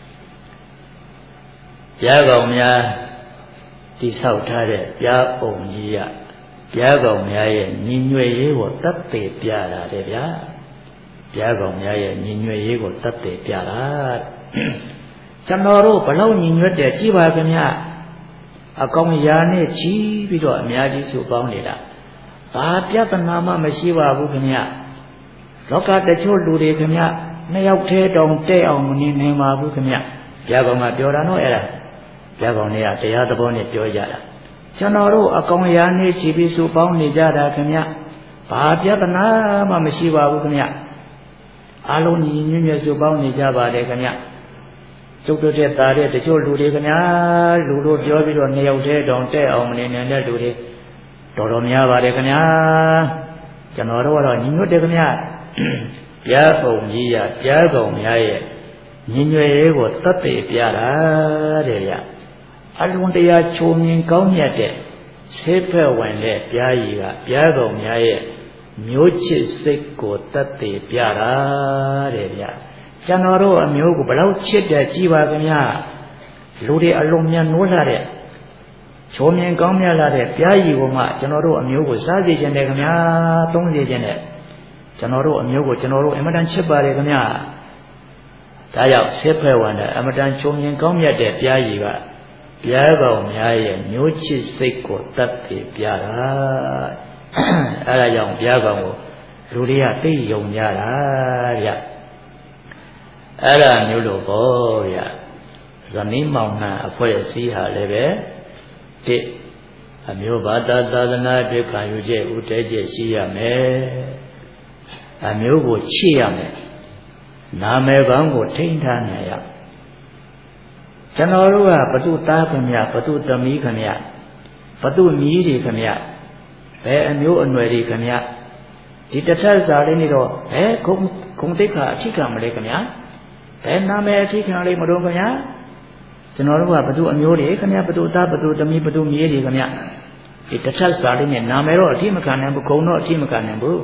ဘုရားကောင်များတိဆောက်ထားတဲ့ဘုရားအုံကြီးကဘုရားကောင်များရဲ့ညီညွတ်ရေးကိုတတ်သိပြတာတဲ့ဗျာဘုရားကောင်များရဲ့ညီညွတ်ရေးကိုတတ်သိပြတာကျွန်တော်တို့ဘလို့ညီညွတ်တယ်ကြည်ပါခင်ဗျအကောင်ရာနဲ့ချီးပြီးတော့အများကြီးစုပေါင်းနေတာဘာပြဿနာမှမရှိပါဘူးခင်ဗျလောကတချို့လူတွေခင်ဗျနှစ်ယောက်သေးတောင်တဲ့အောင်မနေနိုင်ပါဘူးခင်ဗျဘုရားကောင်ကပြောတာနော်အဲ့ဒါဘုရားကောင်တွေကတရားသဘောနဲ့ပြောကြတာကျွန်တော်တို့အကောင်ရာနဲ့ချီးပြီးစုပေါင်းနေကြတာခင်ဗျဘာပြဿနာမှမရှိပါဘူးခင်ဗျအားလုံးညီညွတ်ညွတ်စုပေါင်းနေကြပါတယ်ခင်ဗျကျုပ်တို့တဲ့သားတဲ့တချို့လူတွေခင်ဗျလူတို့ပြောပြီးတော့နှစ်ယောက်သေးတောင်တဲ့အောင်မနေနိုင်တဲ့လူတွေတော်တော်များပါတယ်ခင်ဗျကျွန်တော်တို့ကတော့ညီညွတ်တယ်ခင်ဗျဘုရားပုံကြီးရဘုရားကောင်များရဲ့ညီညွတ်ရေးကိုတတ်သိပြတာတဲ့ဗျအလွန်တရာချုံမြင်ကောင်းမြတ်တဲ့ဆေးဖက်ဝင်တဲ့ဘုရားကြီးကဘုရားကောင်များရဲ့မျိုးချစ်စိတ်ကိုတတ်သိပြတာတဲ့ဗျကျွန်တော်တို့အမျိုးကိုဘယ်လောက်ချစ်တယ်ကြည်ပါခင်ဗျလူတွေအလုံးများနိုးလာတဲ့ချုံမြင်ကောင်းမြတ်လာတဲ့ဘုရားကြီးကမှကျွန်တော်တို့အမျိုးကိုစားစေခြင်းတယ်ခင်ဗျာသုံးစေခြင်းတယ်ကျွန်တော်တို့အမျိုးကိုကျွန်တော်တို့အမတန်ချစ်ပါတယ်ခင်ဗျာဒါကြောင့်ဆေးဖက်ဝင်တဲ့အမတန်ချုံမြင်ကောင်းမြတ်တဲ့ဘုရားကြီးကဘုရားကောင်များရဲ့မျိုးချစ်စိတ်ကိုတတ်သိပြတာအဲဒါကြောင့်ဘုရားကောင်ကိုလူတွေကသိယုံကြတာဗျအဲ့ဒါမျိုးလို့ပေါ့ဗျဇနီးမောင်နှံအဖွဲ့အစည်းဟာလည်းပဲတစ်အမျိုးဘာသာသာသနာအတွက်ခံယူချက်ဥတည်ချက်ရှိရမယ်အမျိုးကိုချစ်ရမယ်နာမည်ကောင်းကိုထိန်းထားနိုင်ရကျွန်တော်တို့ကဘသူသားခင်ဗျဘသူသမီးခင်ဗျဘသူမြည်တွေခင်ဗျဘယ်အမျိုးအနွယ်တွေခင်ဗျဒီတစ်ထပ်စာလေးနေတော့ဘယ်ဂုံဂုံတိတ်ခါအထိခံမလဲခင်ဗျဘယ်နာမည်အထိခံလေးမတော်ခင်ဗျကျွန်တော်တို့ကဘသူအမျိုးတွေခင်ဗျဘသူသားဘသူသမီးဘသူမြည်တွေခင်ဗျဒီတစ်ထပ်စာလေးနဲ့နာမည်တော့အထိမခံနိုင်ဘူးဂုံတော့အထိမခံနိုင်ဘူး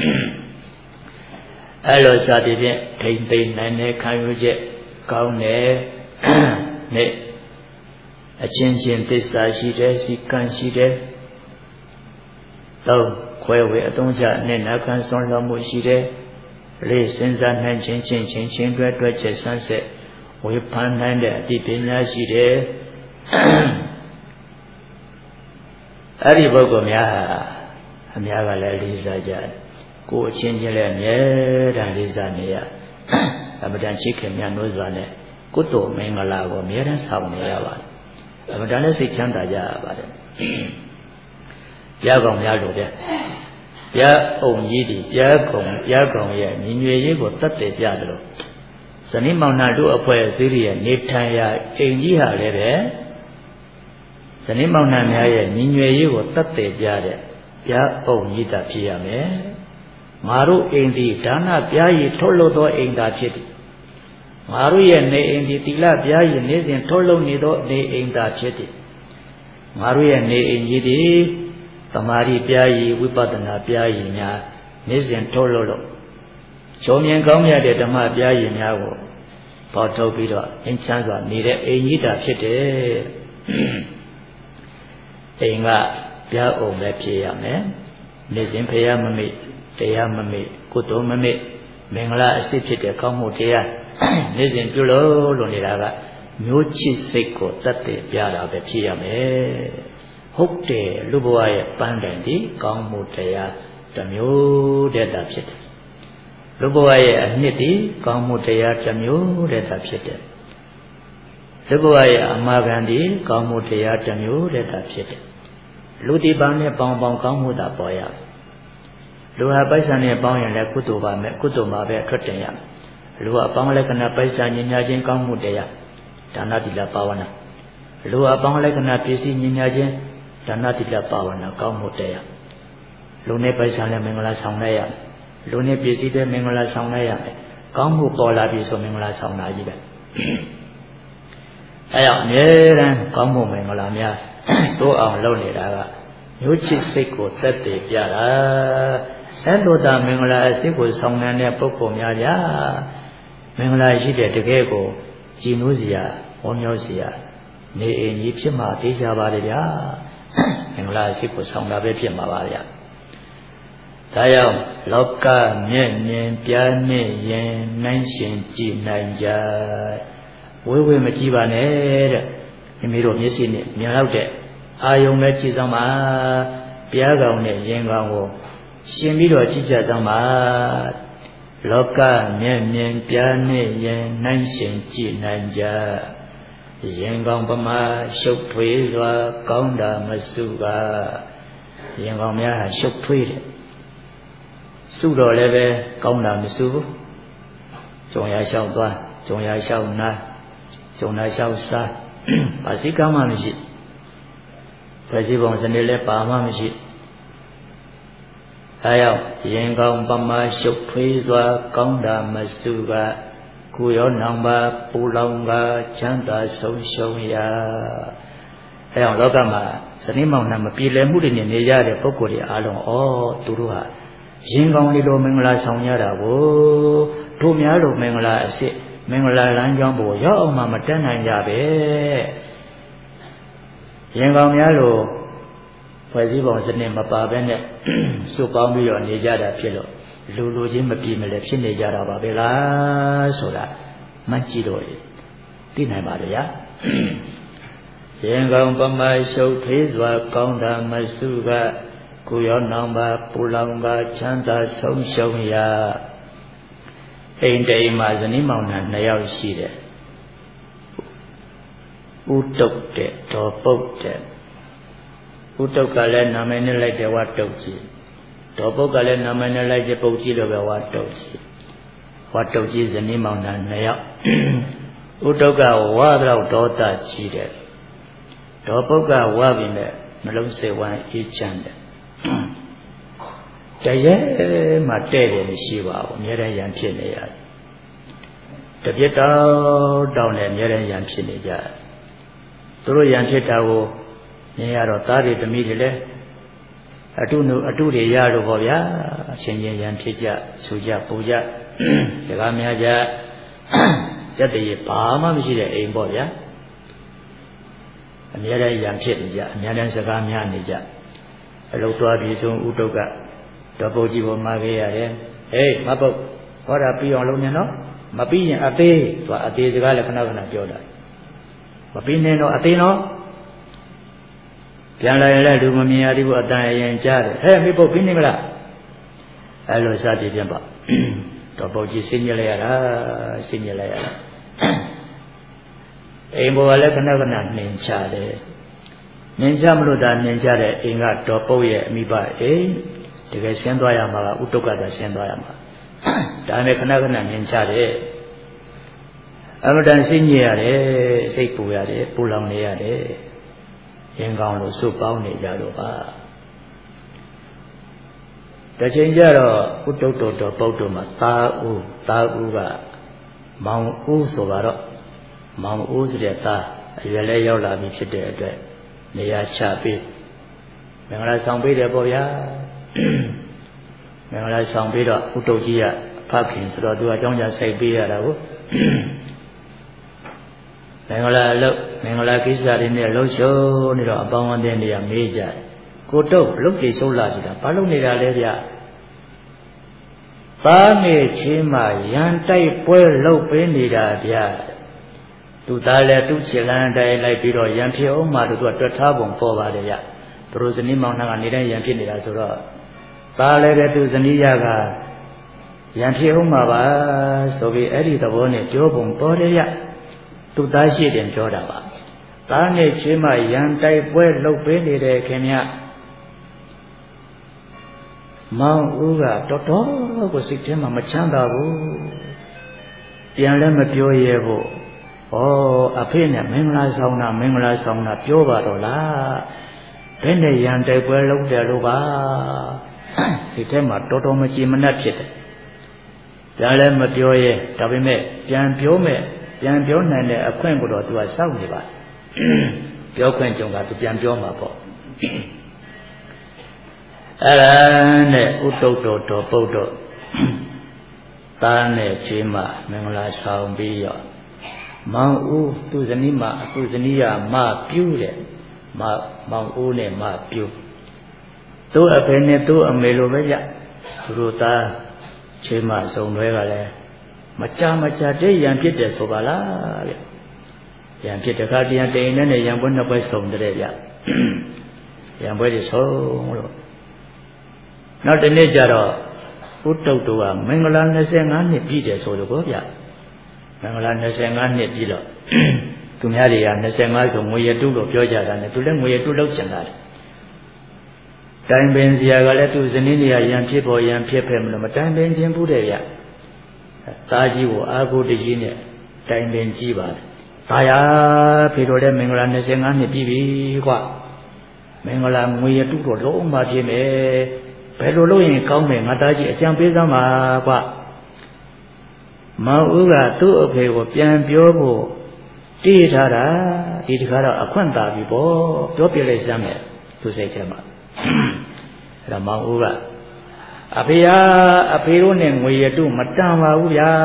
အဲ့လိုစာတည်ဖြင့်ထိမ့်သိမ့်နိုင်တဲ့ခံယူချက်ကောင်းတယ်နဲ့အချင်းချင်းသစ္စာရှိတယ်စီကံရှိတယ်သုံးခွဲဝေအသုံးချနဲ့နာခံဆွမ်းလောမှုရှိတယ်လေးစဉ်းစားနိုင်ခြင်းချင်းချင်းချင်းတွဲတွဲချက်ဆန်းဆက်ဝေဖန်နိုင်တဲ့အတိပညာရှိတယ်အဲ့ဒီပုဂ္ဂိုလ်များဟာအများကလည်းလေးစားကြတယ်ကိုယ်အချင်းချင်းလည်းအမြဲတမ်းလေးစားနေရအမတန်ချစ်ခင်မြတ်နိုးစွာနဲ့ကုသိုလ်မင်္ဂလာကိုအမြဲတမ်းဆောင်နေရပါတယ်အမတန်လည်းစိတ်ချမ်းသာကြရပါတယ်ဘုရားကောင်များလို့တဲ့ဘုရားအုံကြီးဒီဘုရားကောင်ဘုရားကောင်ရဲ့ညီညွတ်ရေးကိုတတ်သိပြတယ်လို့ဇနီးမောင်နှံတို့အဖွဲ့အစည်းရဲ့နေထိုင်ရာအိမ်ကြီးဟာလည်းပဲဇနီးမောင်နှံများရဲ့ညီညွတ်ရေးကိုတတ်သိပြတဲ့ဘုရားအုံကြီးတာဖြစ်ရမယ်ငါတို့အိမ်ဒီဒါနပြားရည်ထုတ်လို့သောအိမ်သာဖြစ်သည်ငါတို့ရဲ့နေအိမ်ဒီတိလပြားရင်နေစဉ်ထုတ်လုပ်နေသောနေအိမ်သာဖြစ်သည်ငါတို့ရဲ့နေအိမ်ကြီးဒီသမာဓိပြားရင်ဝိပဿနာပြားရင်များနေစဉ်ထုတ်လုပ်လို့ချုံမြင်ကောင်းမြတ်တဲ့ဓမ္မပြားရင်များကိုပေါ်ထုတ်ပြီးတော့အင်းချမ်းစွာနေတဲ့အိမ်ကြီးသာဖြစ်တယ်အိမ်ကပြားအောင်ပဲဖြစ်ရမယ်နေစဉ်ဖရာမမေ့တရားမမေ့ကုသိုလ်မမေ့မင်္ဂလာအစစ်ဖြစ်တဲ့ကောင်းမှုတရားနေစဉ်ပြုလို့လို့နေတာကမျိုးချစ်စိတ်ကိုတတ်တယ်ပြတာပဲဖြစ်ရမယ်ဟုတ်တယ်လူဘဝရဲ့ပန်းတိုင်ဒီကောင်းမှုတရားတစ်မျိုးတည်းတာဖြစ်တယ်လူဘဝရဲ့အနှစ်ဒီကောင်းမှုတရားတစ်မျိုးတည်းတာဖြစ်တယ်လူဘဝရဲ့အမာခံဒီကောင်းမှုတရားတစ်မျိုးတည်းတာဖြစ်တယ်လူဒီပန်းနဲ့ပေါင်းပေါင်းကောင်းမှုသာပေါ်ရလူဟာပိုက်ဆံနဲ့ပေါင်းရင်လည်းကုသိုလ်ပါမယ်ကုသိုလ်မှာပဲထွက်တင်ရမယ်လူဟာပေါင်းလက္ခဏာပိုက်ဆံညညာချင်းကောင်းမှုတရားဒါနတိလပါဝနာလူဟာပေါင်းလက္ခဏာပစ္စည်းညညာချင်းဒါနတိလပါဝနာကောင်းမှုတရားလူနဲ့ပိုက်ဆံနဲ့မင်္ဂလာဆောင်လိုက်ရမယ်လူနဲ့ပစ္စည်းတွေမင်္ဂလာဆောင်လိုက်ရမယ်ကောင်းမှုပေါ်လာပြီဆိုမင်္ဂလာဆောင်တာကြီးပဲအဲကြောင့်အမြဲတမ်းကောင်းမှုမင်္ဂလာများတိုးအောင်လုပ်နေတာကမျိုးချစ်စိတ်ကိုသက်တည်ပြတာအဲ့လိုသာမင်္ဂလာအစစ်ကိုဆောင်တဲ့ပုဂ္ဂိုလ်များဗျာမင်္ဂလာရှိတဲ့တကယ်ကိုကြည်နူးစရာဝမ်းမြောက်စရာနေအိမ်ကြီးဖြစ်မှာသိကြပါတယ်ဗျာမင်္ဂလာအစစ်ကိုဆောင်တာပဲဖြစ်မှာပါဗျာဒါကြောင့်လောကမျက်မြင်ပြားနဲ့ရင်နိုင်ရှင်ကြည်နိုင်ကြဝေးဝေးမကြည့်ပါနဲ့တဲ့မိမိတို့မျက်စိနဲ့မြင်တော့တဲ့အာယုံပဲကြည့်သမှာပြားကောင်နဲ့ရင်ကောင်ကိုရှင်ပြီးတော့ကြည့်ကြသမှာလောကမျက်မြင်ပြားနဲ့ရင်နိုင်ရှင်ကြည့်နိုင်ကြရင်ကောင်ပမာရှုပ်ထွေးစွာကောင်းတာမစုကရင်ကောင်များဟာရှုပ်ထွေးတယ်စုတော့လည်းပဲကောင်းတာမစုဘူးကြုံရလျှောက်သွားကြုံရလျှောက်နာကြုံရလျှောက်စားဘာစိကမှမရှိဖွဲ့စည်းပုံစနစ်လည်းပါမှမရှိအဲရောက်ရင်ကောင်းပမာရှုပ်ထွေးစွာကောင်းတာမစုကကိုရောနောင်ပါပူလောင်ကချမ်းသာဆုံးရှုံးရာအဲရောက်လောကမှာစနေမောင်နှံမပြေလည်မှုတွေနဲ့နေရတဲ့ပုဂ္ဂိုလ်တွေအားလုံးဩသူတို့ဟာရင်ကောင်းလေးလိုမင်္ဂလာဆောင်ရတာကိုတို့များလိုမင်္ဂလာအစစ်မင်္ဂလာလမ်းကြောင်းပေါ်ရောက်အောင်မှမတက်နိုင်ကြပဲရင်ကောင်းများလိုဖွဲ့စည်းပုံစနစ်မပါဘဲနဲ့စုပေါင်းပြီးတော့နေကြတာဖြစ်လို့လူလူချင်းမပြေမလဲဖြစ်နေကြတာပါပဲလားဆိုတာမှတ်ကြည့်တော့သိနိုင်ပါလေဗျာရင်ကောင်းပမာရှုပ်ထွေးစွာကောင်းတာမစုကကိုရောနောင်ပါပူလောင်ကချမ်းသာဆုံးရှုံးရာအိမ်တိမ်မှာဇနီးမောင်နှံနှစ်ယောက်ရှိတယ်ဥတုတ်တဲ့တော်ပုတ်တဲ့ဥတုတ်ကလည်းနာမည်နဲ့လိုက်တယ်ဝါတုတ်ကြီးတော်ပုတ်ကလည်းနာမည်နဲ့လိုက်တယ်ပုတ်ကြီးလိုပဲဝါတုတ်ကြီးဝါတုတ်ကြီးဇနီးမောင်နှံနှစ်ယောက်ဥတုတ်ကဝါတော့ဒေါသကြီးတယ်တော်ပုတ်ကဝါပြီးနဲ့နှလုံးစိတ်ဝမ်းအေးချမ်းတယ်တရဲမှတဲ့တယ်မရှိပါဘူးအများရန်ဖြစ်နေရတယ်တပြစ်တောက်တောက်နဲ့အများရန်ဖြစ်နေကြတယ်သူတို့ရန်ဖြစ်တာကိုမြင်ရတော့သားတွေသမီးတွေလည်းအတုနုအတုတွေရတော့ဗောဗျာအချင်းချင်းရန်ဖြစ်ကြဆူကြပူကြစကားများကြစက်တည်းဘာမှမရှိတဲ့အိမ်ဗောဗျာအများရန်ဖြစ်နေကြအများရန်စကားများနေကြအလုတ်သွားပြီးဆုံးဥတုတ်ကတော့ပုတ်ကြီးပေါ်မှာခဲ့ရတယ်ဟေးမပုတ်ဟောတာပြီးအောင်လုပ်နေနော်မပြီးရင်အသေးသူကအသေးစကားလည်းခဏခဏပြောတာမပြီးနေတော့အသေးနော်ပြန်လာရင်လည်းလူမမြင်ရသေးဘူးအတန်အရင်ကြားတယ်ဟဲ့မိပုတ်ပြီးနေမလားအဲ့လိုစသည်ပြန်ပါတော့ပုတ်ကြီးစဉ်းညက်လိုက်ရတာစဉ်းညက်လိုက်ရတာအိမ်ပေါ်ကလည်းခဏခဏနှင်ချတယ်နှင်ချမလို့သာနှင်ချတဲ့အိမ်ကတော့ပုတ်ရဲ့အမိဘအိမ်တကယ်ဆင်းသွားရမှာကဥတုကသာဆင်းသွားရမှာဒါနဲ့ခဏခဏနှင်ချတယ်အမတန်စိတ်ညစ်ရတယ်စိတ်ပူရတယ်ပူလောင်နေရတယ်ရင်ကောင်းလို့စုပေါင်းနေကြတော့ပါတစ်ချိန်ကျတော့ဥတုတ်တော်တော်ပုတ်တော်မှာသာဥသာဥကမောင်ဦးဆိုပါတော့မောင်ဦးဆိုတဲ့သားအရွယ်လဲရောက်လာပြီဖြစ်တဲ့အတွက်နေရာချပေးမင်္ဂလာဆောင်ပေးတယ်ပေါ့ဗျာမင်္ဂလာဆောင်ပေးတော့ဥတုကြီးကဖခင်ဆိုတော့သူအကြောင်းကြားစိုက်ပေးရတာကိုမင်္ဂလာအလုပ်မင်္ဂလာကိစ္စတွေနဲ့လှုပ်ရှုံးနေတော့အပေါင်းအသင်းတွေကမေးကြတယ်ကိုတုတ်လုတ်ကြီးဆုံးလာကြတာဘာလို့နေတာလဲဗျသားနေချင်းမှရန်တိုက်ပွဲလှုပ်ပေးနေတာဗျသူသားလည်းသူ့ခြေလမ်းတိုင်းလိုက်ပြီးတော့ရန်ဖြစ်အောင်မှသူကတွက်ထားပုံပေါ်ပါတယ်ဗျသူတို့ဇနီးမောင်နှံကနေတိုင်းရန်ဖြစ်နေတာဆိုတော့သားလည်းပဲသူဇနီးရကရန်ဖြစ်အောင်မှပါဆိုပြီးအဲ့ဒီသဘောနဲ့ပြောပုံပေါ်တယ်ဗျသူသားရှိတယ်ပြောတာပါသားနဲ့ချင်းမှရန်တိုက်ပွဲလှုပ်ပေးနေတယ်ခင်ဗျမောင်ဦးကတော်တော်ကိုစိတ်ထဲမှာမချမ်းသာဘူးပြန်လည်းမပြောရဲဘူးဩအဖေနဲ့မင်္ဂလာဆောင်တာမင်္ဂလာဆောင်တာပြောပါတော့လားဘယ်နဲ့ရန်တိုက်ပွဲလုပ်တယ်လို့ပါစိတ်ထဲမှာတော်တော်မကြည်မနှက်ဖြစ်တယ်ပြန်လည်းမပြောရဲဒါပေမဲ့ပြန်ပြောမဲ့ပြန်ပြောနိုင်တဲ့အခွင့်ကိုတော့သူကစောင့်နေပါပြောခွင့်ကြုံကသူပြန်ပြောမှာပေါ့အဲ့ဒါနဲ့ဥတုတ်တော်တော်ပုတ်တော့သားနဲ့ချင်းမှမင်္ဂလာဆောင်ပြီးရောမောင်ဦးသူဇနီးမသူဇနီးကမပြူးတယ်မမောင်ဦးနဲ့မပြူးသူ့အဖေနဲ့သူ့အမေလိုပဲကြသူတို့သားချင်းမှစုံတွဲကလည်းမကြမကြတဲ့ရံဖြစ်တယ်ဆိုပါလားဗျရံဖြစ်တခါတည်းတိန်နဲ့ရံပွဲနှစ်ပွဲစုံတဲ့ဗျရံပွဲတွေစုံလို့နောက်တနေ့ကျတော့ဥတုတ်တို့ကမင်္ဂလာ၂၅နှစ်ပြည့်တယ်ဆိုတော့ဗျမင်္ဂလာ၂၅နှစ်ပြည့်တော့သူများတွေက၂၅ဆိုငွေရတုလို့ပြောကြတာနဲ့သူလည်းငွေရတုလောက်ချင်တာတယ်တိုင်ပင်စရာကလည်းသူဇနီးနေရရံဖြစ်ပေါ်ရံဖြစ်ဖက်မလို့မတိုင်ပင်ခြင်းဘူးတဲ့ဗျသားကြီးကိုအာကိုတကြီးနဲ့တိုင်ပင်ကြည့်ပါတယ်ဒါရဖေတော်တဲ့မင်္ဂလာ၂၅နှစ်ပြည့်ပြီကွာမင်္ဂလာငွေရတုတော့လုံးမဖြစ်မယ်ဘယ်လိုလုပ်ရင်ကောင်းမယ်ငါသားကြီးအကြံပေးသမ်းပါကွာမောင်ဦးကသူ့အဖေကိုပြန်ပြောဖို့တေးထားတာဒီတခါတော့အခွင့်သာပြီပေါ့ပြောပြလိုက်စမ်းမယ်သူစိတ်ထဲမှာအဲ့ဒါမောင်ဦးကအဖေဟာအဖေတို့နဲ့ငွေရတုမတန်ပါဘူးဗျာ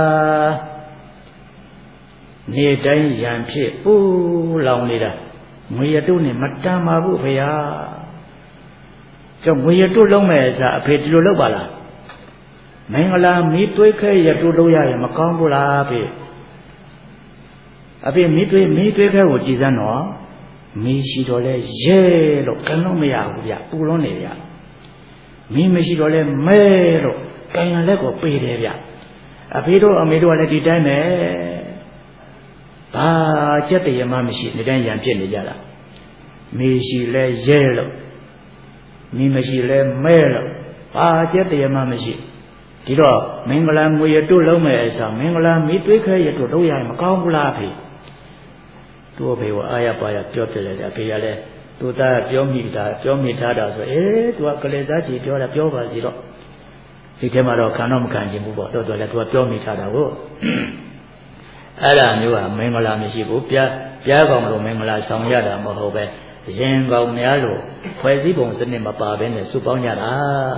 နေတိုင်းရံဖြစ်ပူလောင်နေတာငွေရတုနဲ့မတန်ပါဘူးဖေဟာကျောင်းငွေရတုလုံးမဲ့စားအဖေဒီလိုလုပ်ပါလားမင်္ဂလာမီးသွေးခဲရတုလုပ်ရရင်မကောင်းဘူးလားဖေအဖေမီးသွေးမီးသွေးခဲကိုကြည်စမ်းတော့မီးရှိတော့လဲရဲလို့ကံလို့မရဘူးဗျပူလုံးနေဗျမီးမရှိတော့လဲမဲလို့ကံရလက်ကိုပေးတယ်ဗျအဖေတို့အမေတို့ကလည်းဒီတိုင်းပဲဘာချက်တရမှမရှိဒီတိုင်းရံပြစ်နေကြတာမီးရှိလဲရဲလို့မီးမရှိလဲမဲလို့ဘာချက်တရမှမရှိဒီတော့မင်္ဂလာငွေရတုလုံးမဲ့အစားမင်္ဂလာမီးသွေးခဲရတုလုပ်ရရင်မကောင်းဘူးလားဖေသူ့အဖေကအာရပါရပြောပြလိုက်တာဖေကလည်းသူသားပြောမိတာပြောမိထားတာဆိုအေးသူကကလေးသားကြီးပြောတာပြောပါစီတော့ဒီထဲမှာတော့ခံတော့မခံချင်ဘူးပေါ့တော့သူလည်းသူကပြောမိထားတာကိုအဲ့ဒါမျိုးကမင်္ဂလာမရှိဘူးပြားပြားကောင်လို့မင်္ဂလာဆောင်ရတာမဟုတ်ပဲရင်ကောင်များလို့ဖွဲ့စည်းပုံစနစ်မပါဘဲနဲ့စုပေါင်းကြတာ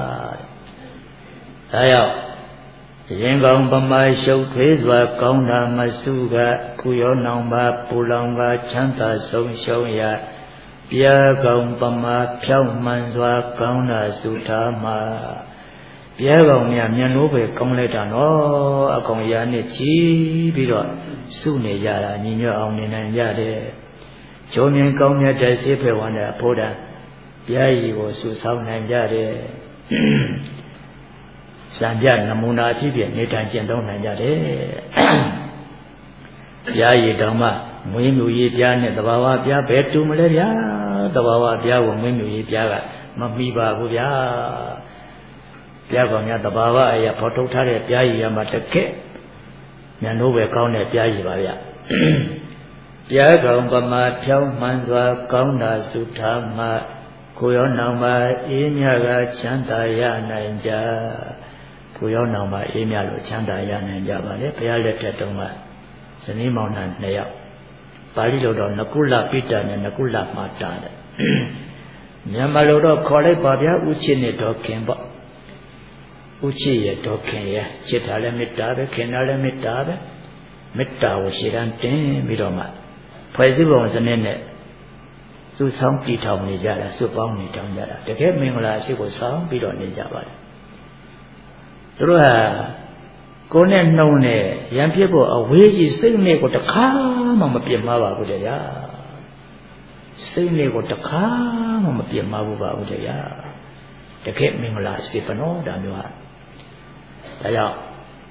ဒါရောက်ရင်ကောင်ပမာရှုပ်ထွေးစွာကောင်းတာမစုကကုရောနောင်ပါပူလောင်ပါချမ်းသာဆုံးရှုံးရပြားကောင်ပမာဖြောက်မှန်စွာကောင်းတာစုထားမှာပြားကောင်များမျက်နှိုးပဲကောင်းလိုက်တာနော်အကောင်ရာနဲ့ချီးပြီးတော့စုနေကြတာညီညွတ်အောင်နေနိုင်ကြတယ်ဂျုံမြင်ကောင်းမြတ်တဲ့ဆေးဖက်ဝမ်းတဲ့အဖို့တန်ပြားရီကိုစုဆောင်းနိုင်ကြတယ်စံပြနမူနာအဖြစ်ဖြင့်နေထိုင်ကျင့်သုံးနိုင်ကြတယ်ပြားရီတောင်မှမွေးမြူရေးပြားနဲ့တဘာဝပြားပဲတူမလဲဗျာတဘာဝပြားကိုမွေးမြူရေးပြားကမမီပါဘူးဗျာပြားကောင်များတဘာဝအရာဖော်ထုတ်ထားတဲ့ပြားရီရမှာတကက်ဉာဏ်တို့ပဲကောင်းတဲ့ပြားရီပါဗျာပြားကောင်ပမာဖြောင်းမှန်စွာကောင်းတာစုထားမှကိုရောနောင်ပါအေးမြကချမ်းသာရနိုင်ကြဘကိုရောက်နောင်မှာအေးမြလို့ချမ်းသာရနိုင်ကြပါလေဘုရားလက်ထက်တုန်းကဇနီးမောင်နှံနှစ်ယောက်ပါဠိလိုတော့နကုလပိတ္တနဲ့နကုလမာတာတဲ့မြန်မာလိုတော့ခေါ်လိုက်ပါဗျာဥချစ်နဲ့ဒေါခင်ပေါ့ဥချစ်ရဲ့ဒေါခင်ရဲ့ချစ်တာလည်းမေတ္တာပဲခင်တာလည်းမေတ္တာပဲမေတ္တာကိုရှေ့တန်းတင်ပြီးတော့မှဖွဲ့စည်းပုံစနစ်နဲ့သူဆောင်တည်ထောင်နေကြတာစွပေါင်းနေထောင်ကြတာတကယ်မင်္ဂလာရှိကိုဆောင်ပြီးတော့နေကြပါတယ်သူတို့ဟာကိုယ်နဲ့နှုံနဲ့ရံဖြစ်ဖို့အဝေးကြီးစိတ်နဲ့ကိုတစ်ခါမှမပြတ်မှားပါဘူးတဲ့ဗျာစိတ်နဲ့ကိုတစ်ခါမှမပြတ်မှားဘူးပါဘူးတဲ့ဗျာတကယ်မင်္ဂလာရှိပနောဒါမျိုးဟာဒါကြောင့်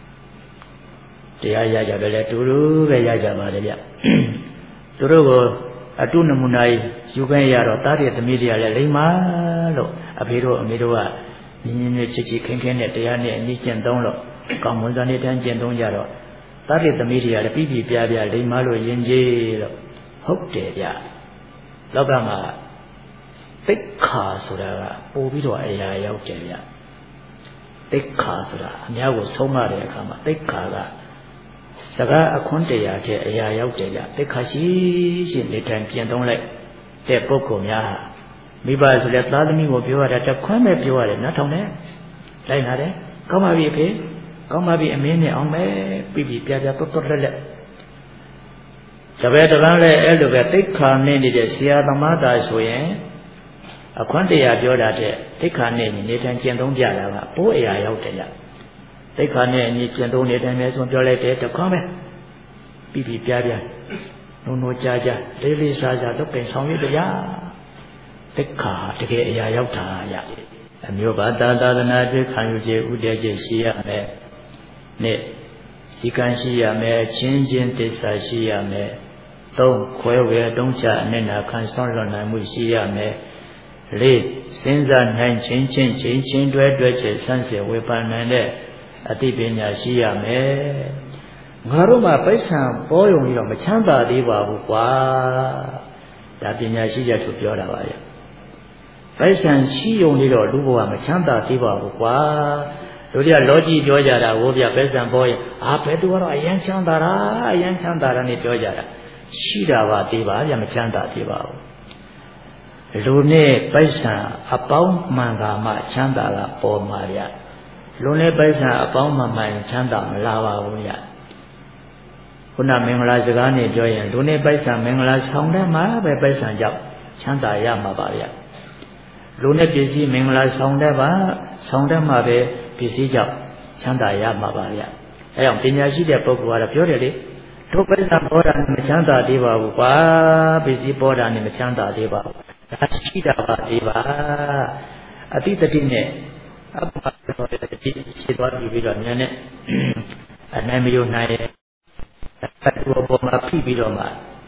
တရားရကြတယ်လေတူတူပဲရကြပါတယ်ဗျသူတို့ကိုအတုနမူနာယူခိုင်းရတော့တားတဲ့သမီးတွေကလည်းလိမ္မာလို့အဖေတို့အမေတို့ကညီညီနဲ့ချစ်ချစ်ခင်ခင်နဲ့တရားနဲ့အနည်းကျင့်သုံးလို့ကောင်းမွန်စွာနေတိုင်းကျင့်သုံးကြတော့တားတဲ့သမီးတွေကလည်းပြီးပြီးပြားပြားလိမ္မာလို့ယဉ်ကျေးလို့ဟုတ်တယ်ဗျလောကမှာသိက္ခာဆိုတာကပို့ပြီးတော့အရာရောက်တယ်ဗျသိက္ခာဆိုတာအများကိုဆုံးမတဲ့အခါမှာသိက္ခာကစကားအခွန်းတရားတဲ့အရာရောက်တယ်ဗျသိက္ခာရှိရှိနေတိုင်းကျင့်သုံးလိုက်တဲ့ပုဂ္ဂိုလ်များဟာမိဘဆိုတဲ့သားသမီးကိုပြောရတာတခွန်းပဲပြောရတယ်နားထောင်တယ်လိုက်လာတယ်ကောင်းပါပြီအဖေကောင်းပါပြီအမင်းနဲ့အောင်မယ်ပြီးပြီပြပြတွတ်တွတ်လက်လက်တပည့်တပန်းလည်းအဲ့လိုပဲသိက္ခာနဲ့နေတဲ့ဆရာသမားသားဆိုရင်အခွန်းတရားပြောတာတဲ့သိက္ခာနဲ့နေတိုင်းကျင့်သုံးပြတာကပိုးအရာရောက်တယ်ဗျသိက္ခာနဲ့အညီကျင့်သုံးနေတိုင်းပဲဆိုပြောလိုက်တယ်တခွန်းပဲပြီးပြီပြပြနုံနုံကြာကြာလေးလေးစားစားတော့ပင်ဆောင်ရတရားသိက္ခာတကယ်အရာရောက်တာရအမျိုးဘာသာသာသနာတွေ့ခံယူခြင်းဥတည်ခြင်းရှိရမယ်နှစ်စီကံရှိရမယ်ချင်းချင်းသစ္စာရှိရမယ်သုံးခွဲဝဲတုံးချအနစ်နာခံဆောင်လွန်နိုင်မှုရှိရမယ်လေးစဉ်းစားနိုင်ချင်းချင်းချင်းချင်းတွဲတွဲချေဆန်းစစ်ဝေဖန်နိုင်တဲ့အသိပညာရှိရမယ်ငါတို့မှာပိုက်ဆံပေါ်ယုံပြီးတော့မချမ်းသာသေးပါဘူးကွာဒါပညာရှိချက်သူပြောတာပါရဲ့ပိုက်ဆံရှိယုံနေတော့လူဘဝမချမ်းသာသေးပါဘူးကွာတို့တွေကလောကြီးပြောကြတာဟိုပြပိုက်ဆံပေါ်ရင်အာဘယ်သူကတော့အယံချမ်းသာတာအယံချမ်းသာတာနဲ့ပြောကြတာရှိတာပါသေးပါဗျမချမ်းသာသေးပါဘူးလူနဲ့ပိုက်ဆံအပေါင်းမှန်ကမှချမ်းသာတာပေါ်မှာဗျလူနဲ့ပိုက်ဆံအပေါင်းမှန်မှန်ချမ်းသာမလာပါဘူးဗျခုနမင်္ဂလာစကားနဲ့ပြောရင်လူနဲ့ပိုက်ဆံမင်္ဂလာဆောင်တဲ့မှာပဲပိုက်ဆံကြောင့်ချမ်းသာရမှာပါဗျလူနဲ့ပစ္စည်းမင်္ဂလာဆောင်တဲ့ပါဆောင်တဲ့မှာပဲပစ္စည်းကြောင့်ချမ်းသာရမှာပါဗျအဲကြောင့်ပညာရှိတဲ့ပုဂ္ဂိုလ်ကတော့ပြောတယ်လေတို့ပိုက်ဆံပေါ်တာနဲ့မချမ်းသာသေးပါဘူးကွာပစ္စည်းပေါ်တာနဲ့မချမ်းသာသေးပါဘူးဒါရှိတာပါသေးပါအတိတတိနဲ့အပ္ပတော်တဲ့တိရှိသွားပြီးတော့ညနေအနိုင်မယုံနိုင်ရဲ့အတူပေါ်မှာဖိပြီးတော့မှ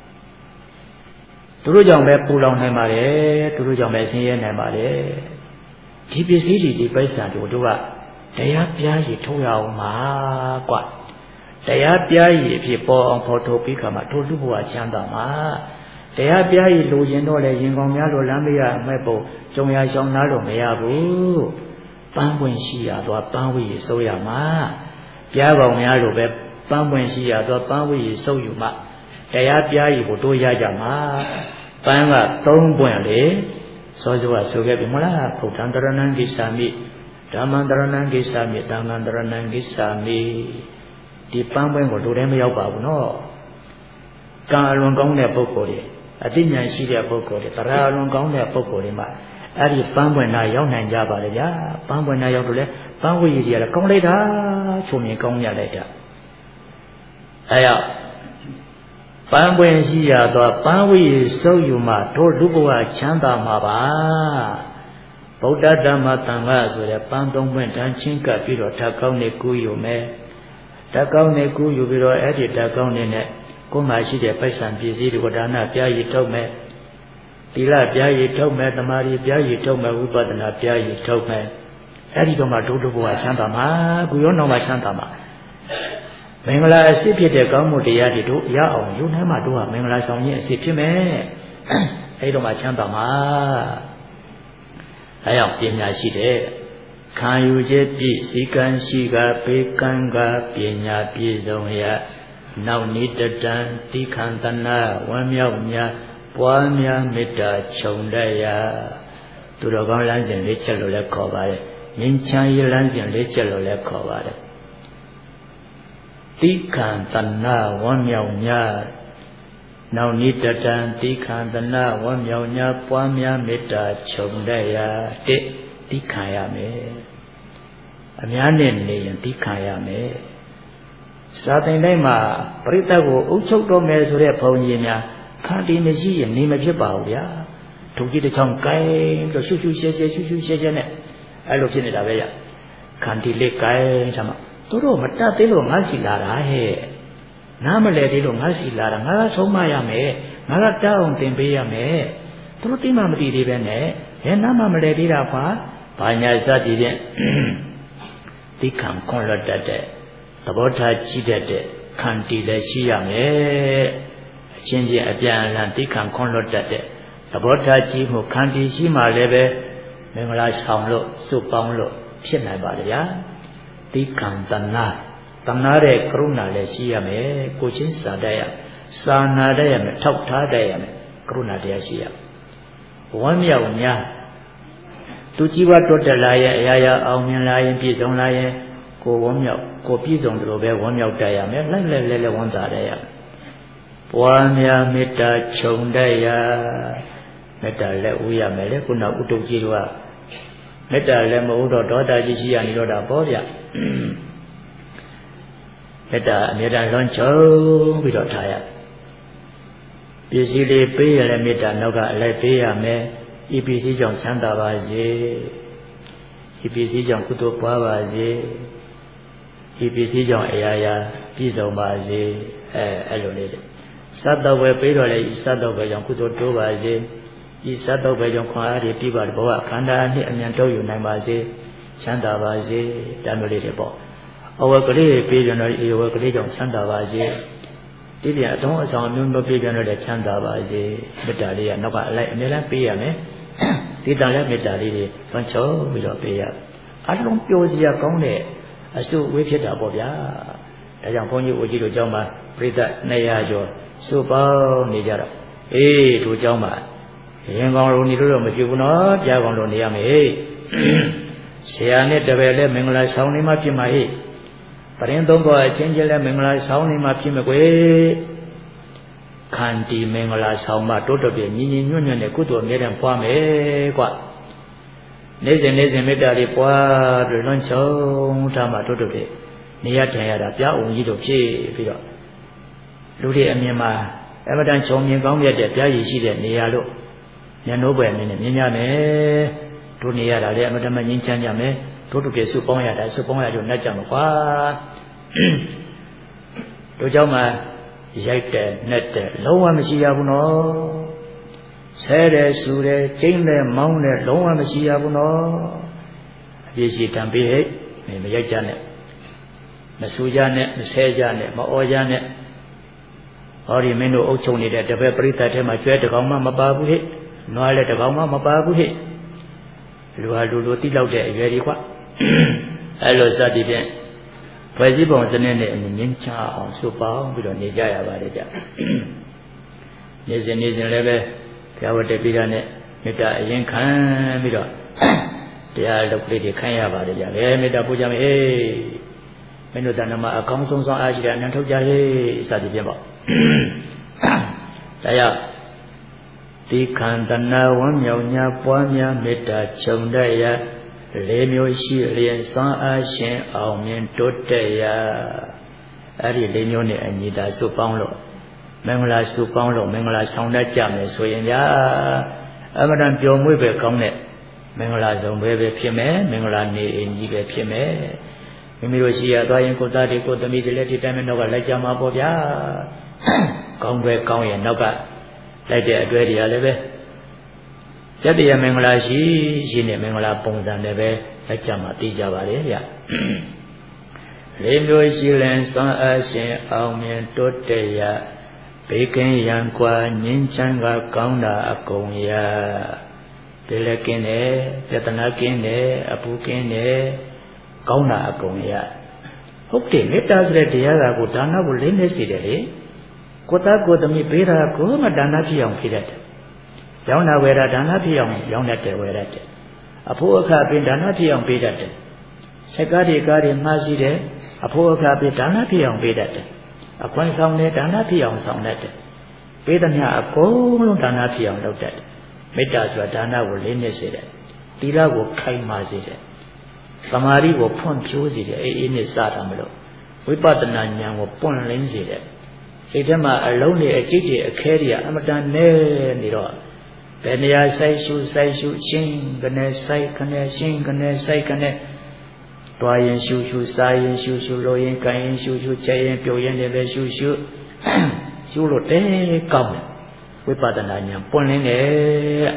သူတို့ကြောင့်ပဲပူလောင်နိုင်ပါတယ်သူတို့ကြောင့်ပဲဆင်းရဲနိုင်ပါတယ်ဒီပစ္စည်းတွေဒီပိုက်ဆံတို့တို့ကတရားပြားရည်ထုတ်ရအောင်မှာကွာတရားပြားရည်အဖြစ်ပေါ်အောင်ဖော်ထုတ်ပြီးခါမှာတို့လူဘဝချမ်းသာမှာတရားပြားရည်လိုရင်တော့လေရင်ကောင်များလိုလမ်းမရမဲ့ပုံကြုံရရှောင်နားလို့မရဘူးပန်းပွင့်ရှိရသွားပန်းဝီရစိုးရမှာပြားကောင်များလိုပဲပန်းပွင့်ရှိရသွားပန်းဝီရစုပ်ယူမှတရားပြားရည်ကိုတို့ရကြမှာပန်းကသုံးပွင့်လေစောစောကဆိုခဲ့ပြီမလားဖုထံတရဏံကိစ္ဆာမိဓမ္မံတရဏံကိစ္ဆာမိသံဃံတရဏံကိစ္ဆာမိဒီပန်းပွင့်ကိုတို့လည်းမရောက်ပါဘူးနော်ကံအလွန်ကောင်းတဲ့ပုဂ္ဂိုလ်တွေအသိဉာဏ်ရှိတဲ့ပုဂ္ဂိုလ်တွေတရားအလွန်ကောင်းတဲ့ပုဂ္ဂိုလ်တွေမှာအဲ့ဒီပန်းပွင့်နာရောက်နိုင်ကြပါလေဗျာပန်းပွင့်နာရောက်လို့လေပန်းဝိရည်ကြီးကကောင်းလိုက်တာချုံမြင်ကောင်းရလိုက်တာအဲ့ရောက်ပန်းပွင့်ရှိရသောပန်းဝိရည်စုပ်ယူမှတို့လူဘဝချမ်းသာမှာပါဗုဒ္ဓဓမ္မသံဃာဆိုတဲ့ပန်းသုံးပွင့်တန်းချင်းကပ်ပြီးတော့ဓာတ်ကောင်းနဲ့ကူးယူမယ်ဓာတ်ကောင်းနဲ့ကူးယူပြီးတော့အဲ့ဒီဓာတ်ကောင်းနဲ့ကိုယ်မှာရှိတဲ့ပိုက်ဆံပစ္စည်းတွေကိုဒါနပြားရည်ထုတ်မယ်သီလပြားရည်ထုတ်မယ်သမာဓိပြားရည်ထုတ်မယ်ဝိပဿနာပြားရည်ထုတ်မယ်အဲ့ဒီတော့မှဒုဒုဘဝချမ်းသာမှာကုရောနောက်မှချမ်းသာမှာမင်္ဂလာအစစ်ဖြစ်တဲ့ကောင်းမှုတရားတွေတို့ရအောင်ယူနိုင်မှတို့ဟာမင်္ဂလာဆောင်ခြင်းအစစ်ဖြစ်မယ်အဲ့ဒီတော့မှချမ်းသာမှာအဲကြောင့်ပညာရှိတဲ့ခံယူချက်ပြည့်စီကံရှိကပေကံကပညာပြည့်စုံရနောက်နိတတံတိခံတနာဝမ်းမြောက်များပွားများမေတ္တာခြုံတတ်ရာသူတော်ကောင်းလမ်းစဉ်လေးချက်လို့လည်းခေါ်ပါတယ်ငြိမ်းချမ်းရေးလမ်းစဉ်လေးချက်လို့လည်းခေါ်ပါတယ်တိခံတနာဝမ်းမြောက်များနောက်နိတတံတိခံတနာဝမ်းမြောက်များပွားများမေတ္တာခြုံတတ်ရာတိတိခံရမယ်အများနဲ့နေရင်တိခံရမယ်စာသင်တိုင်းမှာပရိသတ်ကိုအုပ်ချုပ်တော်မယ်ဆိုတဲ့ဘုန်းကြီးများခန္တီမရှိရင်နေမဖြစ်ပါဘူးဗျာဒုကြီးတစ်ချောင်းကိုင်းပြီးရှုရှုရှဲရှဲရှုရှုရှဲရှဲနဲ့အဲ့လိုဖြစ်နေတာပဲရခန္တီလေးကိုင်းထားမှာသူတို့မတတ်သေးလို့ငါစီလာတာဟဲ့နားမလဲသေးလို့ငါစီလာတာငါကဆုံးမရမယ်ငါကတောင်းအောင်သင်ပေးရမယ်သူတို့တိမှမတည်သေးပဲနဲ့ဘယ်နားမှမလဲသေးတာပါဘာညာစသည်ဖြင့်တိခံခွန်လွတ်တတ်တဲ့သဘောထားကြည့်တတ်တဲ့ခန္တီလည်းရှိရမယ်အချင်းချင်းအပြန်အလှန်တိခံခွန်လွတ်တတ်တဲ့သဘောထားကြည့်မှုခန္တီရှိမှလည်းပဲမင်္ဂလာဆောင်လို့စုပေါင်းလို့ဖြစ်နိုင်ပါလေဗျာတိခံတနာတနာတဲ့ကရုဏာလည်းရှိရမယ်ကိုချင်းစာတတ်ရစာနာတတ်ရမယ်ထောက်ထားတတ်ရမယ်ကရုဏာတရားရှိရဝမ်းမြောက်များသူကြီးပွားတိုးတက်လာရဲ့အရာရာအောင်မြင်လာရင်ပြည့်စုံလာရင်ကိုဝမ်းမြောက်ကိုပြည့်စုံတယ်လို့ပဲဝမ်းမြောက်တတ်ရမယ်လိုက်လဲလဲလဲဝမ်းသာတတ်ရပွားများမေတ္တာခြုံတတ်ရမေတ္တာလည်းဥရမယ်လေခုနဥတုကြီးတို့ကမေတ္တာလည်းမဟုတ်တော့ဒေါသကြီးရှိရနေတော့တာပေါ့ဗျမေတ္တာအမြဲတမ်းလွန်ချုံပြီးတော့ထားရပစ္စည်းလေးပေးရလဲမေတ္တာနောက်ကအလိုက်ပေးရမယ်ဤပစ္စည်းကြောင့်ချမ်းသာပါစေဤပစ္စည်းကြောင့်ကုသိုလ်ပွားပါစေဤပစ္စည်းကြောင့်အရာရာပြည့်စုံပါစေအဲအဲ့လိုလေးစတ်တော့ပဲပေးတော့လေဤစတ်တော့ပဲကြောင့်ကုသိုလ်တိုးပါစေဤစတ်တော့ပဲကြောင့်ခွန်အားတွေပြပါဘဝခန္ဓာအနှစ်အမြန်တိုးယူနိုင်ပါစေချမ်းသာပါစေတမ်းလေးတွေပေါ့အဝကလေးပေးကြတော့ဤဝကလေးကြောင့်ချမ်းသာပါစေဒီပြန်အထုံးအဆောင်မျိုးမျိုးပေးကြတော့လည်းချမ်းသာပါစေမေတ္တာလေးကနောက်ကအလိုက်အများနဲ့ပေးရမယ်ဒီတန်လည်းမေတ္တာလေးတွေလွန်ချုံပြီးတော့ပေးရအလုံးပျော်စရာကောင်းတဲ့အစုဝေးဖြစ်တာပေါ့ဗျာဒါကြောင့်ဘုန်းကြီးဦးကြီးတို့ကျောင်းမှာပြိဿနှစ်ရာကျော်စုပေါင်းနေကြတော့အေးတို့ကျောင်းမှာရင်ကောင်းလို့နေလို့တော့မဖြစ်ဘူးနော်ကြားကောင်းလို့နေရမယ်ဟေးဆရာနဲ့တပည့်လည်းမင်္ဂလာဆောင်နေမှဖြစ်မှာဟေးပရင်သုံးပေါ်အချင်းချင်းလည်းမင်္ဂလာဆောင်နေမှဖြစ်မှာကွယ်ခန္တီမင်္ဂလာဆောင်မှတိုးတက်ပြညီညီညွတ်ညွတ်နဲ့ကုသိုလ်အမြဲတမ်းပွားမယ်ကွနေ့စဉ်နေ့စဉ်မေတ္တာတွေပွားပြီးလွန်ချုံထားမှတိုးတက်ပြနေရထိုင်ရတာပြအောင်ကြီးတို့ဖြစ်ပြီးတော့လူတွေအမြင်မှာအမတန်ခြုံမြင်ကောင်းမြတ်တဲ့ပြားရည်ရှိတဲ့နေရာလို့ညနိုးပွဲအနေနဲ့မြင်ကြမယ်တို့နေရတာလေအမတန်မှငြိမ်းချမ်းကြမယ်တို့တို့ပြစုပေါင်းရတာစုပေါင်းရလို့နှက်ကြမှာကွာတို့เจ้าမှာရိုက်တယ်နှက်တယ်လုံးဝမရှိရဘူးနော်ဆဲတယ်ဆူတယ်ကျိန်းတယ်မောင်းတယ်လုံးဝမရှိရဘူးနော်အပြည့်ရှိတံပေးဟဲ့မရိုက်ကြနဲ့မဆူကြနဲ့မဆဲကြနဲ့မအော်ကြနဲ့ဟောဒီမင်းတို့အုပ်ချုပ်နေတဲ့တပည့်ပရိသတ်ထဲမှာကျွဲတကောင်မှမပါဘူးဟဲ့နွားလည်းတကောင်မှမပါဘူးဟဲ့လူဟာလူလိုတိလောက်တဲ့အရွယ်ကြီးကွာအဲ့လိုစသည်ဖြင့်ဖွဲ့စည်းပုံစနစ်နဲ့အငြင်းချအောင်စုပေါင်းပြီးတော့နေကြရပါတယ်ဗျနေ့စဉ်နေ့စဉ်လည်းပဲဘုရားဝတ္တပိရနဲ့မေတ္တာအရင်ခံပြီးတော့တရားလုပ်လေးတွေခံရပါတယ်ဗျလေမေတ္တာပူဇော်မယ်ဟေးမင်းတို့တဏ္ဍမှာအကောင်းဆုံးဆောင်အားရှိတဲ့အနန္ထုတ်ကြဟေးစသည်ဖြင့်ပေါ့ဒါကြောင့်တိခံတနာဝမ်းမြောက်ညာပွားများမေတ္တာခြုံတတ်ရလေးမျိုးရှိလျင်စွမ်းအားရှင်အောင်မြင်တိုးတက်ရအဲ့ဒီလေးမျိုးနဲ့အညီတာစုပေါင်းလို့မင်္ဂလာစုပေါင်းလို့မင်္ဂလာဆောင်တတ်ကြမယ်ဆိုရင်ညာအမှန်တန်ပျော်မွေ့ပဲကောင်းတဲ့မင်္ဂလာဆောင်ပဲပဲဖြစ်မယ်မင်္ဂလာနေအညီပဲဖြစ်မယ်မိမိတို့ရှိရသွားရင်ကိုယ်သားတွေကိုယ်သမီးတွေလည်းဒီတိုင်းပဲနောက်ကလိုက်ကြမှာပေါ့ဗျာကောင်းပဲကောင်းရင်နောက်ကလိုက်တဲ့အတွဲတွေကလည်းပဲကျက်တရားမင်္ဂလာရှိရှိနေမင်္ဂလာပုံစံနဲ့ပဲလိုက်ကြမှာသိကြပါလေဗျလေးမျိုးရှိလင်စွမ်းအားရှင်အောင်မြင်တိုးတက်ရဘေးကင်းရန်ကွာငြိမ်းချမ်းကကောင်းတာအကုန်ရဒီလည်းကင်းတယ်ပြဿနာကင်းတယ်အပူကင်းတယ်ကောင်းတာအကုန်ရဟုတ်တယ်မေတ္တာဆိုတဲ့တရားကကိုဒါနကိုလေးနေစေတယ်လေကိုသားကိုသမီးပေးတာကိုမှဒါနဖြစ်အောင်ဖြစ်တတ်တယ်ရောင်းတာဝယ်တာဒါနဖြစ်အောင်ရောင်းတတ်တယ်ဝယ်တတ်တယ်အဖို့အခါပေးဒါနဖြစ်အောင်ပေးတတ်တယ်စက်ကားတွေကားတွေမှားရှိတယ်အဖို့အခါပေးဒါနဖြစ်အောင်ပေးတတ်တယ်အခွင့်ဆောင်တဲ့ဒါနဖြစ်အောင်ဆောင်တတ်တယ်ပေးသမျှအကုန်လုံးဒါနဖြစ်အောင်လုပ်တတ်တယ်မေတ္တာဆိုတာဒါနကိုလေးနေစေတယ်သီလကိုခိုင်မာစေတယ်သမာဓိကိုဖွံ့ဖြိုးစေတယ်အေးအေးနဲ့စတာမလို့ဝိပဿနာဉာဏ်ကိုပွင့်လင်းစေတယ်စိတ်ထဲမှာအလုံးတွေအကျိတ်တွေအခဲတွေအမတန်နဲ့နေတော့ဘယ်နေရာဆိုင်ရှုဆိုင်ရှုရှင်းကနေဆိုင်ကနေရှင်းကနေဆိုင်ကနေတွားရင်ရှုရှုစားရင်ရှုရှုလို့ရင်ကိုင်ရင်ရှုရှုချက်ရင်ပြုတ်ရင်လည်းရှုရှုရှုလို့တဲကောင်းတယ်ဝိပဿနာဉာဏ်ပွင့်လင်းတယ်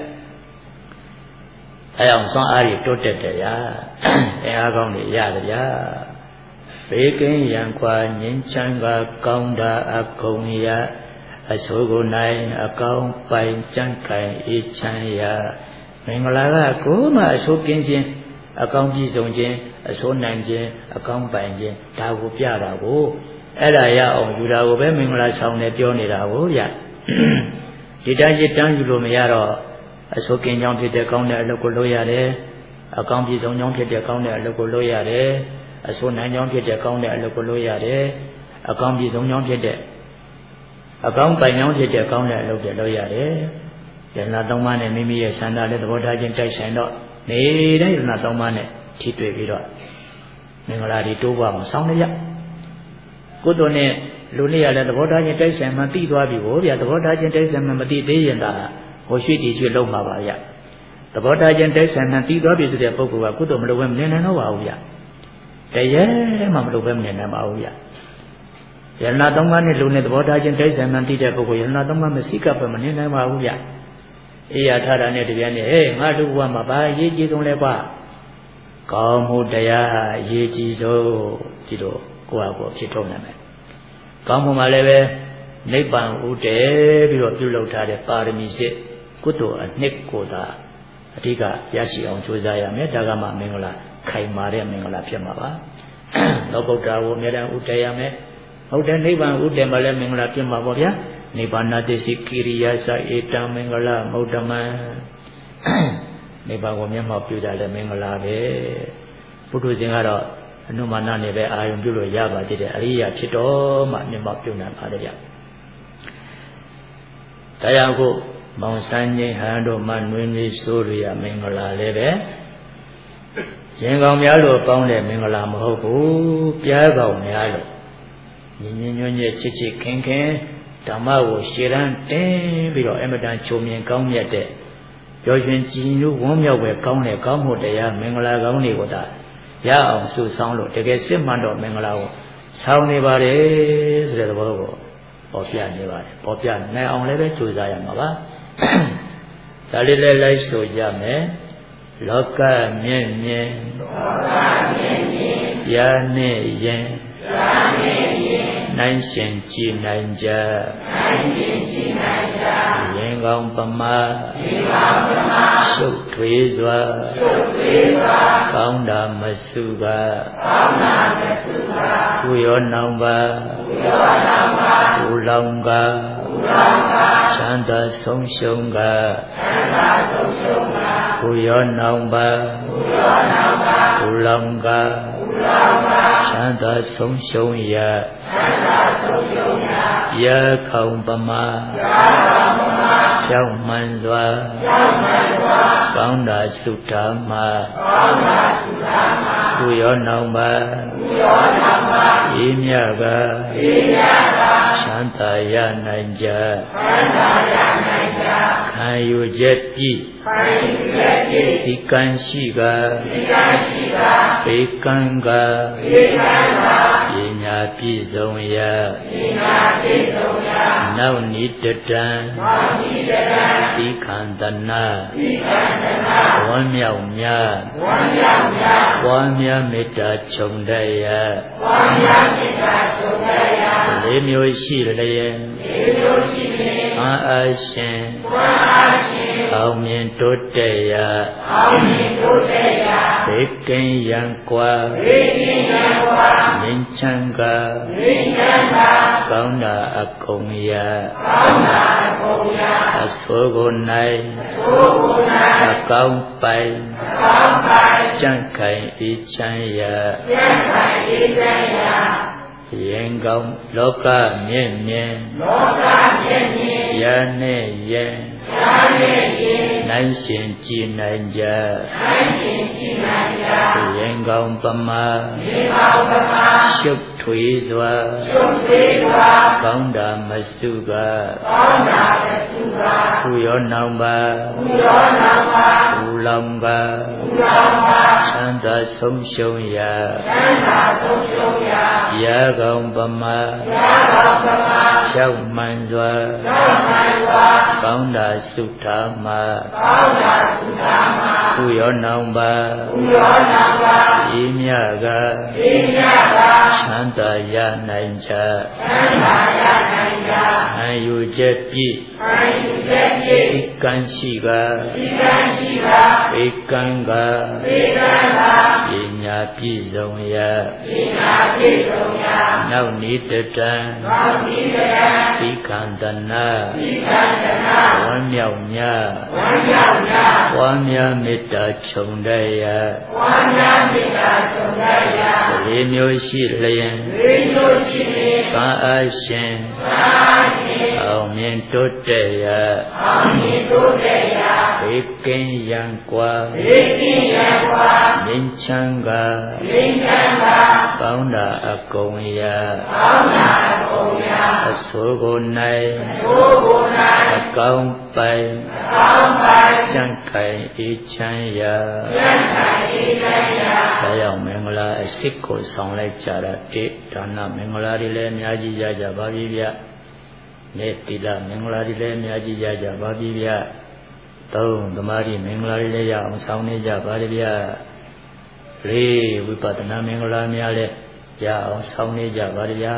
အဲအောင်စွမ်းအားတွေတိုးတက်တယ်ဗျာအဲအားကောင်းတွေရတယ်ဗျာဘေးကင်းရန်ကွာငြိမ်းချမ်းကကောင်းတာအကုန်ရအဆိုးကိုနိုင်အကောင်းပိုင်ကြံ့ခိုင်အေးချမ်းရမင်္ဂလာကကိုမှအဆိုးကင်းခြင်းအကောင်းပြည့်စုံခြင်းအဆိုးနိုင်ခြင်းအကောင်းပိုင်ခြင်းဒါကိုပြတာကိုအဲ့ဒါရအောင်ယူတာကိုပဲမင်္ဂလာဆောင်နေပြောနေတာကိုဗျဒီတိုင်းရတန်းယူလို့မရတော့အဆိုးကင်းကြောင်းဖြစ်တဲ့ကောင်းတဲ့အလုပ်ကိုလုပ်ရတယ်အကောင်းပြည့်စုံကြောင်းဖြစ်တဲ့ကောင်းတဲ့အလုပ်ကိုလုပ်ရတယ်အဆိုးနိုင်ကြောင်းဖြစ်တဲ့ကောင်းတဲ့အလုပ်ကိုလုပ်ရတယ်အကောင်းပြည့်စုံကြောင်းဖြစ်တဲ့အကောင်းပိုင်ကြောင်းဖြစ်တဲ့ကောင်းတဲ့အလုပ်တွေလုပ်ရတယ်ယန္နာသုံးပါးနဲ့မိမိရဲ့ဆန္ဒနဲ့သဘောထားခြင်းတိုက်ဆိုင်တော့နေတိုင်းယန္နာသုံးပါးနဲ့ထိတွေ့ပြီးတော့မင်္ဂလာတွေတိုးပွားအောင်ဆောင်းရကုသိုလ်နဲ့လူနဲ့ရတဲ့သဘောထားခြင်းတိုက်ဆိုင်မှသိသွားပြီဟောဗျာသဘောထားခြင်းတိုက်ဆိုင်မှမသိသေးရင်ဒါဟိုရွှေ့တီရွှေ့လုံးမှာပါဗျသဘောထားခြင်းတိုက်ဆိုင်မှသိသွားပြီဆိုတဲ့ပုဂ္ဂိုလ်ကကုသိုလ်မလုပ်ဘဲမနေနိုင်တော့ပါဘူးဗျတရားမှမလုပ်ဘဲမနေနိုင်ပါဘူးဗျယန္နာသုံးပါးနဲ့လူနဲ့သဘောထားခြင်းတိုက်ဆိုင်မှသိတဲ့ပုဂ္ဂိုလ်ယန္နာသုံးပါးမရှိကပ်ပဲမနေနိုင်ပါဘူးဗျအေးရထားတာနဲ့တပြိုင်နက်ဟဲ့ငါလူဘဝမှာဘာအရေးကြီးဆုံးလဲကွာကောင်းမှုတရားအရေးကြီးဆုံးဒီလိုကိုယ့်အကိုဖြစ်ထုတ်နိုင်မယ်ကောင်းမှုမှာလည်းပဲနိဗ္ဗာန်ဥတည်ပြီးတော့ပြုလုပ်ထားတဲ့ပါရမီစစ်ကုသိုလ်အနှစ်ကိုသာအဓိကရရှိအောင်ကြိုးစားရမယ်ဒါကမှမင်္ဂလာခိုင်မာတဲ့မင်္ဂလာဖြစ်မှာပါလောကုတ္တရာကိုအမြဲတမ်းဥတည်ရမယ်ဟုတ်တယ်နိဗ္ဗာန်ဥတည်မှလည်းမင်္ဂလာဖြစ်မှာပေါ့ဗျာနိဗ္ဗာန်တစ္ဆိကိရိယာသဧတံမင်္ဂလမௌတမံနိဗ္ဗာန်ကိုမျက်မှောက်ပြုကြလည်းမင်္ဂလာပဲပုထုဇဉ်ကတော့အနုမာနနဲ့ပဲအာယုံပြုလို့ရပါသေးတယ်အရိယာဖြစ်တော့မှမျက်မှောက်ပြုနိုင်ပါတယ်ဗျတရားကိုမောင်ဆန်းငိမ့်ဟန်တို့မှနှွေးနှွေးဆိုးရမင်္ဂလာလည်းပဲရင်ကောင်များလို့ကောင်းတဲ့မင်္ဂလာမဟုတ်ဘူးပြားကောင်များလို့ညင်ညင်ညွတ်ညွတ်ချစ်ချစ်ခင်ခင်ဓမ္မကိုရှေ့တန်းတင်းပြီးတော့အမတန်ချုံမြင်ကောင်းမြတ်တဲ့ပြောရှင်ကြည်ညိုဝန်းမြောက်ပဲကောင်းတဲ့ကောင်းမှုတရားမင်္ဂလာကောင်းတွေကိုဒါရအောင်စုဆောင်းလို့တကယ်စစ်မှန်တော့မင်္ဂလာကိုဆောင်းနေပါတယ်ဆိုတဲ့သဘောကိုပေါ်ပြနေပါတယ်ပေါ်ပြနိုင်အောင်လည်းပဲကြိုးစားရမှာပါဒါလေးလည်းလိုက်ဆိုကြမယ်လောကမြင့်မြင့်လောကမြင့်မြင့်ဗျာနဲ့ရင်ဗျာနဲ့ရင်နိုင်ရှင်ကြည်နိုင်ကြနိုင်ရှင်ကြည်နိုင်ကြရင်ကောင်းပမာရင်ကောင်းပမာရှုပ်ထွေးစွာရှုပ်ထွေးစွာကောင်းတာမစုကကောင်းတာမစုကကုယောနောင်ပါကုယောနောင်ပါကုလောင်ကကုလောင်ကချမ်းသာဆုံးရှုံးကချမ်းသာဆုံးရှုံးကကုယောနောင်ပါကုယောနောင်ပါကုလောင်ကချမ်းသာဆုံးရှုံးရချမ်းသာဆုံးရှုံးရရခေါင်ပမာရခေါင်ပမာကြောက်မှန်စွာကြောက်မှန်စွာကောင်းတာစုထားမှာကောင်းတာစုထားမှာကုယောနောင်ပါကုယောနောင်ပါဤမြတ်ကဤမြတ်ကချမ်းသာရနိုင်ကြချမ်းသာရနိုင်ကြခံယူချက်ဤခံယူချက်ဤဒီကံရှိကဒီကံရှိကဘေကံကဘေကံကပညာပြည့်စုံရပညာပြည့်စုံရနောက်နိတတံနောက်နိတတံဒီခန္တနာဒီခန္တနာဝမ်းမြောက်များဝမ်းမြောက်များဝမ်းမြမေတ္တာခြုံတရဝမ်းမြမေတ္တာခြုံတရလေးမျိုးရှိလျင်လေးမျိုးရှိလျင်အာအရှင်ဝမ်းအားရှင်အောင်မြင်တိုးတက်ရာအောင်မြင်တိုးတက်ရာဘေးကင်းရန်ကွာဘေးကင်းရန်ကွာမြင့်ချမ်းကမြင့်ချမ်းကကောင်းတာအကုန်ရာကောင်းတာအကုန်ရာအဆိုးကိုနိုင်အဆိုးကိုနိုင်အကောင်းပိုင်အကောင်းပိုင်ကြံ့ခိုင်အေးချမ်းရာကြံ့ခိုင်အေးချမ်းရာရင်ကောင်းလောကမြင့်မြင့်လောကမြင့်မြင့်ရနဲ့ရင်ရနဲ့ရင်နိုင်ရှင်ကြည်နိုင်ကြနိုင်ရှင်ကြည်နိုင်ကြရင်ကောင်းပမာရင်ကောင်းပမာရှုပ်ထွေးစွာရှုပ်ထွေးစွာကောင်းတာမစုကကောင်းတာမစုကသူရောနောင်ပါသူရောနောင်ပါသူလောင်ပါသူလောင်ပါသံသာဆုံးရှုံးရာသံသာဆုံးရှုံးရာရာကောင်းပမာရာကောင်းပမာဖြောက်မှန်စွာဖြောက်မှန်စွာကောင်းတာစုထားမှာကောင်းတာစုထားမှာသူရောနောင်ပါသူရောနောင်ပါဤမြကဤမြကချမ်းသာရနိုင်ကြချမ်းသာရနိုင်ကြအယူချက်ပြည့်အယူချက်ပြည့်ဤကံရှိကဤကံရှိကဧကံကဧကံကပညာပြည့်စုံရပညာပြည့်စုံရနောက်နိတတံနောက်နိတတံသီခန္တနာသီခန္တနာဝမ်းမြောက်ညဝမ်းမြောက်ညဝမ်းမြမေတ္တာခြုံတရဝမ်းမြမေတ္တာခြုံတရလေးမျိုးရှိလျင်လေးမျိုးရှိလျင်သာအရှင်သာအရှင်အောင်မြင်တိုးတက်ရအောင်မြင်တိုးတက်ရဘေးကင်းရန်ကွာဘေးကင်းရန်ကွာမြင့်ချမ်းကမြင့်ချမ်းကကောင်းတာအကုန်ရာကောင်းတာအကုန်ရာအဆိုးကိုနိုင်အဆိုးကိုနိုင်အကောင်းပိုင်အကောင်းပိုင်ကြံ့ခိုင်အေးချမ်းရာကြံ့ခိုင်အေးချမ်းရာဒါကြောင့်မင်္ဂလာအစစ်ကိုဆောင်လိုက်ကြတာတိဒါနမင်္ဂလာတွေလည်းအများကြီးရကြပါပြီဗျနေတိလမင်္ဂလာတွေလည်းအများကြီးရကြပါပြီဗျသုံးသမာဓိမင်္ဂလာတွေလည်းရအောင်ဆောင်နေကြပါလေဗျလေးဝိပဿနာမင်္ဂလာများလည်းရအောင်ဆောင်နေကြပါလေဗျ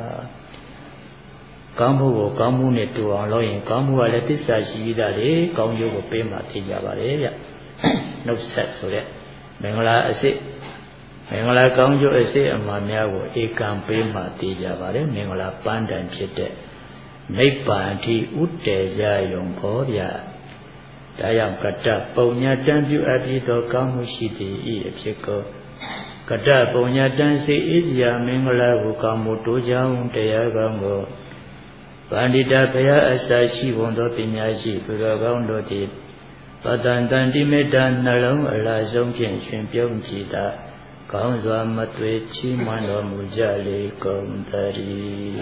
ကောင်းမှုကိုကောင်းမှုနဲ့တူအောင်လုပ်ရင်ကောင်းမှုကလည်းသစ္စာရှိပြီးသားလေကောင်းကျိုးကိုပေးမှသိကြပါလေဗျနှုတ်ဆက်ဆိုတဲ့မင်္ဂလာအစစ်မင်္ဂလာကောင်းကျိုးအစစ်အမှန်များကိုဧကံပေးမှသိကြပါလေမင်္ဂလာပန်းတန်ဖြစ်တဲ့နိဗ္ဗာန်အထိဥတည်ကြယုံဘောဗျာဒါကြောင့်ကတ္တပုံညာတံပြုအပ်ပြီးသောကောင်းမှုရှိသည်ဤအဖြစ်ကိုကတ္တပုံညာတံစေအေးရာမင်္ဂလာကိုကောင်းမှုတိုးကြောင်းတရားကောင်းကိုဗန္တိတဘုရားအစာရှိဝန်သောပညာရှိသူတော်ကောင်းတို့သည်ပတန်တန်တိမေတ္တာနှလုံးအလားဆုံးဖြင့်ရှင်ပြုံးကြည်သာကောင်းစွာမသွေချီးမွမ်းတော်မူကြလေကုန်သတည်း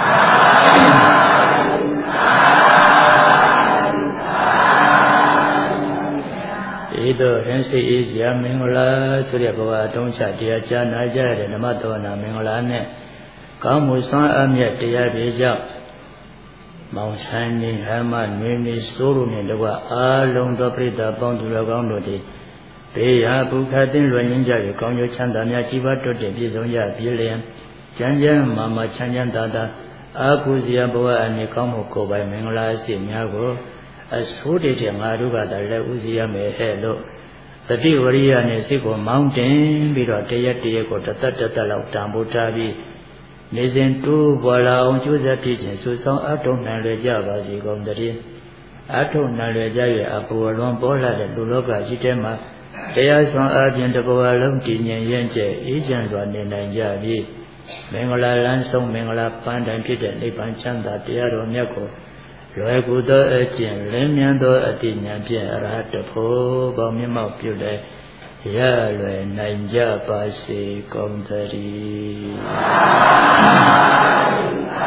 ဧတောဟင်္စိအေးရာမင်္ဂလာဆိုတဲ့ဘဝအတုံးချတရားကြားနာကြတဲ့ဓမ္မတော်နာမင်္ဂလာနဲ့ကောင်းမှုစွမ်းအမြတ်တရားတွေကြောင့်မောင်ဆိုင်နေဟမနွေနေစိုးရုံနဲ့တကွအာလုံးသောပြိတ္တာပေါင်းသူတော်ကောင်းတို့သည်ဘေးရာဘုခသင်လွယ်ရင်းကြ၍ကောင်းကျိုးချမ်းသာများကြီးပွားတိုးတက်ပြည့်စုံကြပြီလျင်ကျမ်းကျမ်းမာမာချမ်းချမ်းသာသာအာဟုဇရာဘဝအနေကောင်းမှုကိုယ်ပိုင်မင်္ဂလာအစီများကိုအဆိုးတည်းတဲ့ငါတို့ကတည်းကဥစည်းရမယ်ဟဲ့လို့သတိဝရိယနဲ့စိတ်ကိုမောင်းတင်ပြီးတော့တရက်တရက်ကိုတသက်တသက်လောက်တန်ဖိုးထားပြီးနေစဉ်တိုးပေါ်လာအောင်ကြိုးစားဖြစ်ခြင်းစုဆောင်အထုံနိုင်လွယ်ကြပါစေကုန်တည်းအထုံနိုင်လွယ်ကြ၍အပူအလွန်ပေါ်လာတဲ့လူလောကကြီးထဲမှာတရားဆောင်အပြင်တစ်ဘဝလုံးတည်ငြိမ်ရင်ကျဲအေးချမ်းစွာနေနိုင်ကြပြီးမင်္ဂလာလန်းဆုံးမင်္ဂလာပန်းတိုင်ဖြစ်တဲ့နိဗ္ဗာန်ချမ်းသာတရားတော်မြတ်ကိုလွယ်ကူသောအကျင့်လင်းမြန်သောအတိညာဖြင့်အရဟတဖို့ပေါင်းမြတ်မောက်ပြုတဲ့ရလွယ်နိုင်ကြပါစေကုန်သတည်း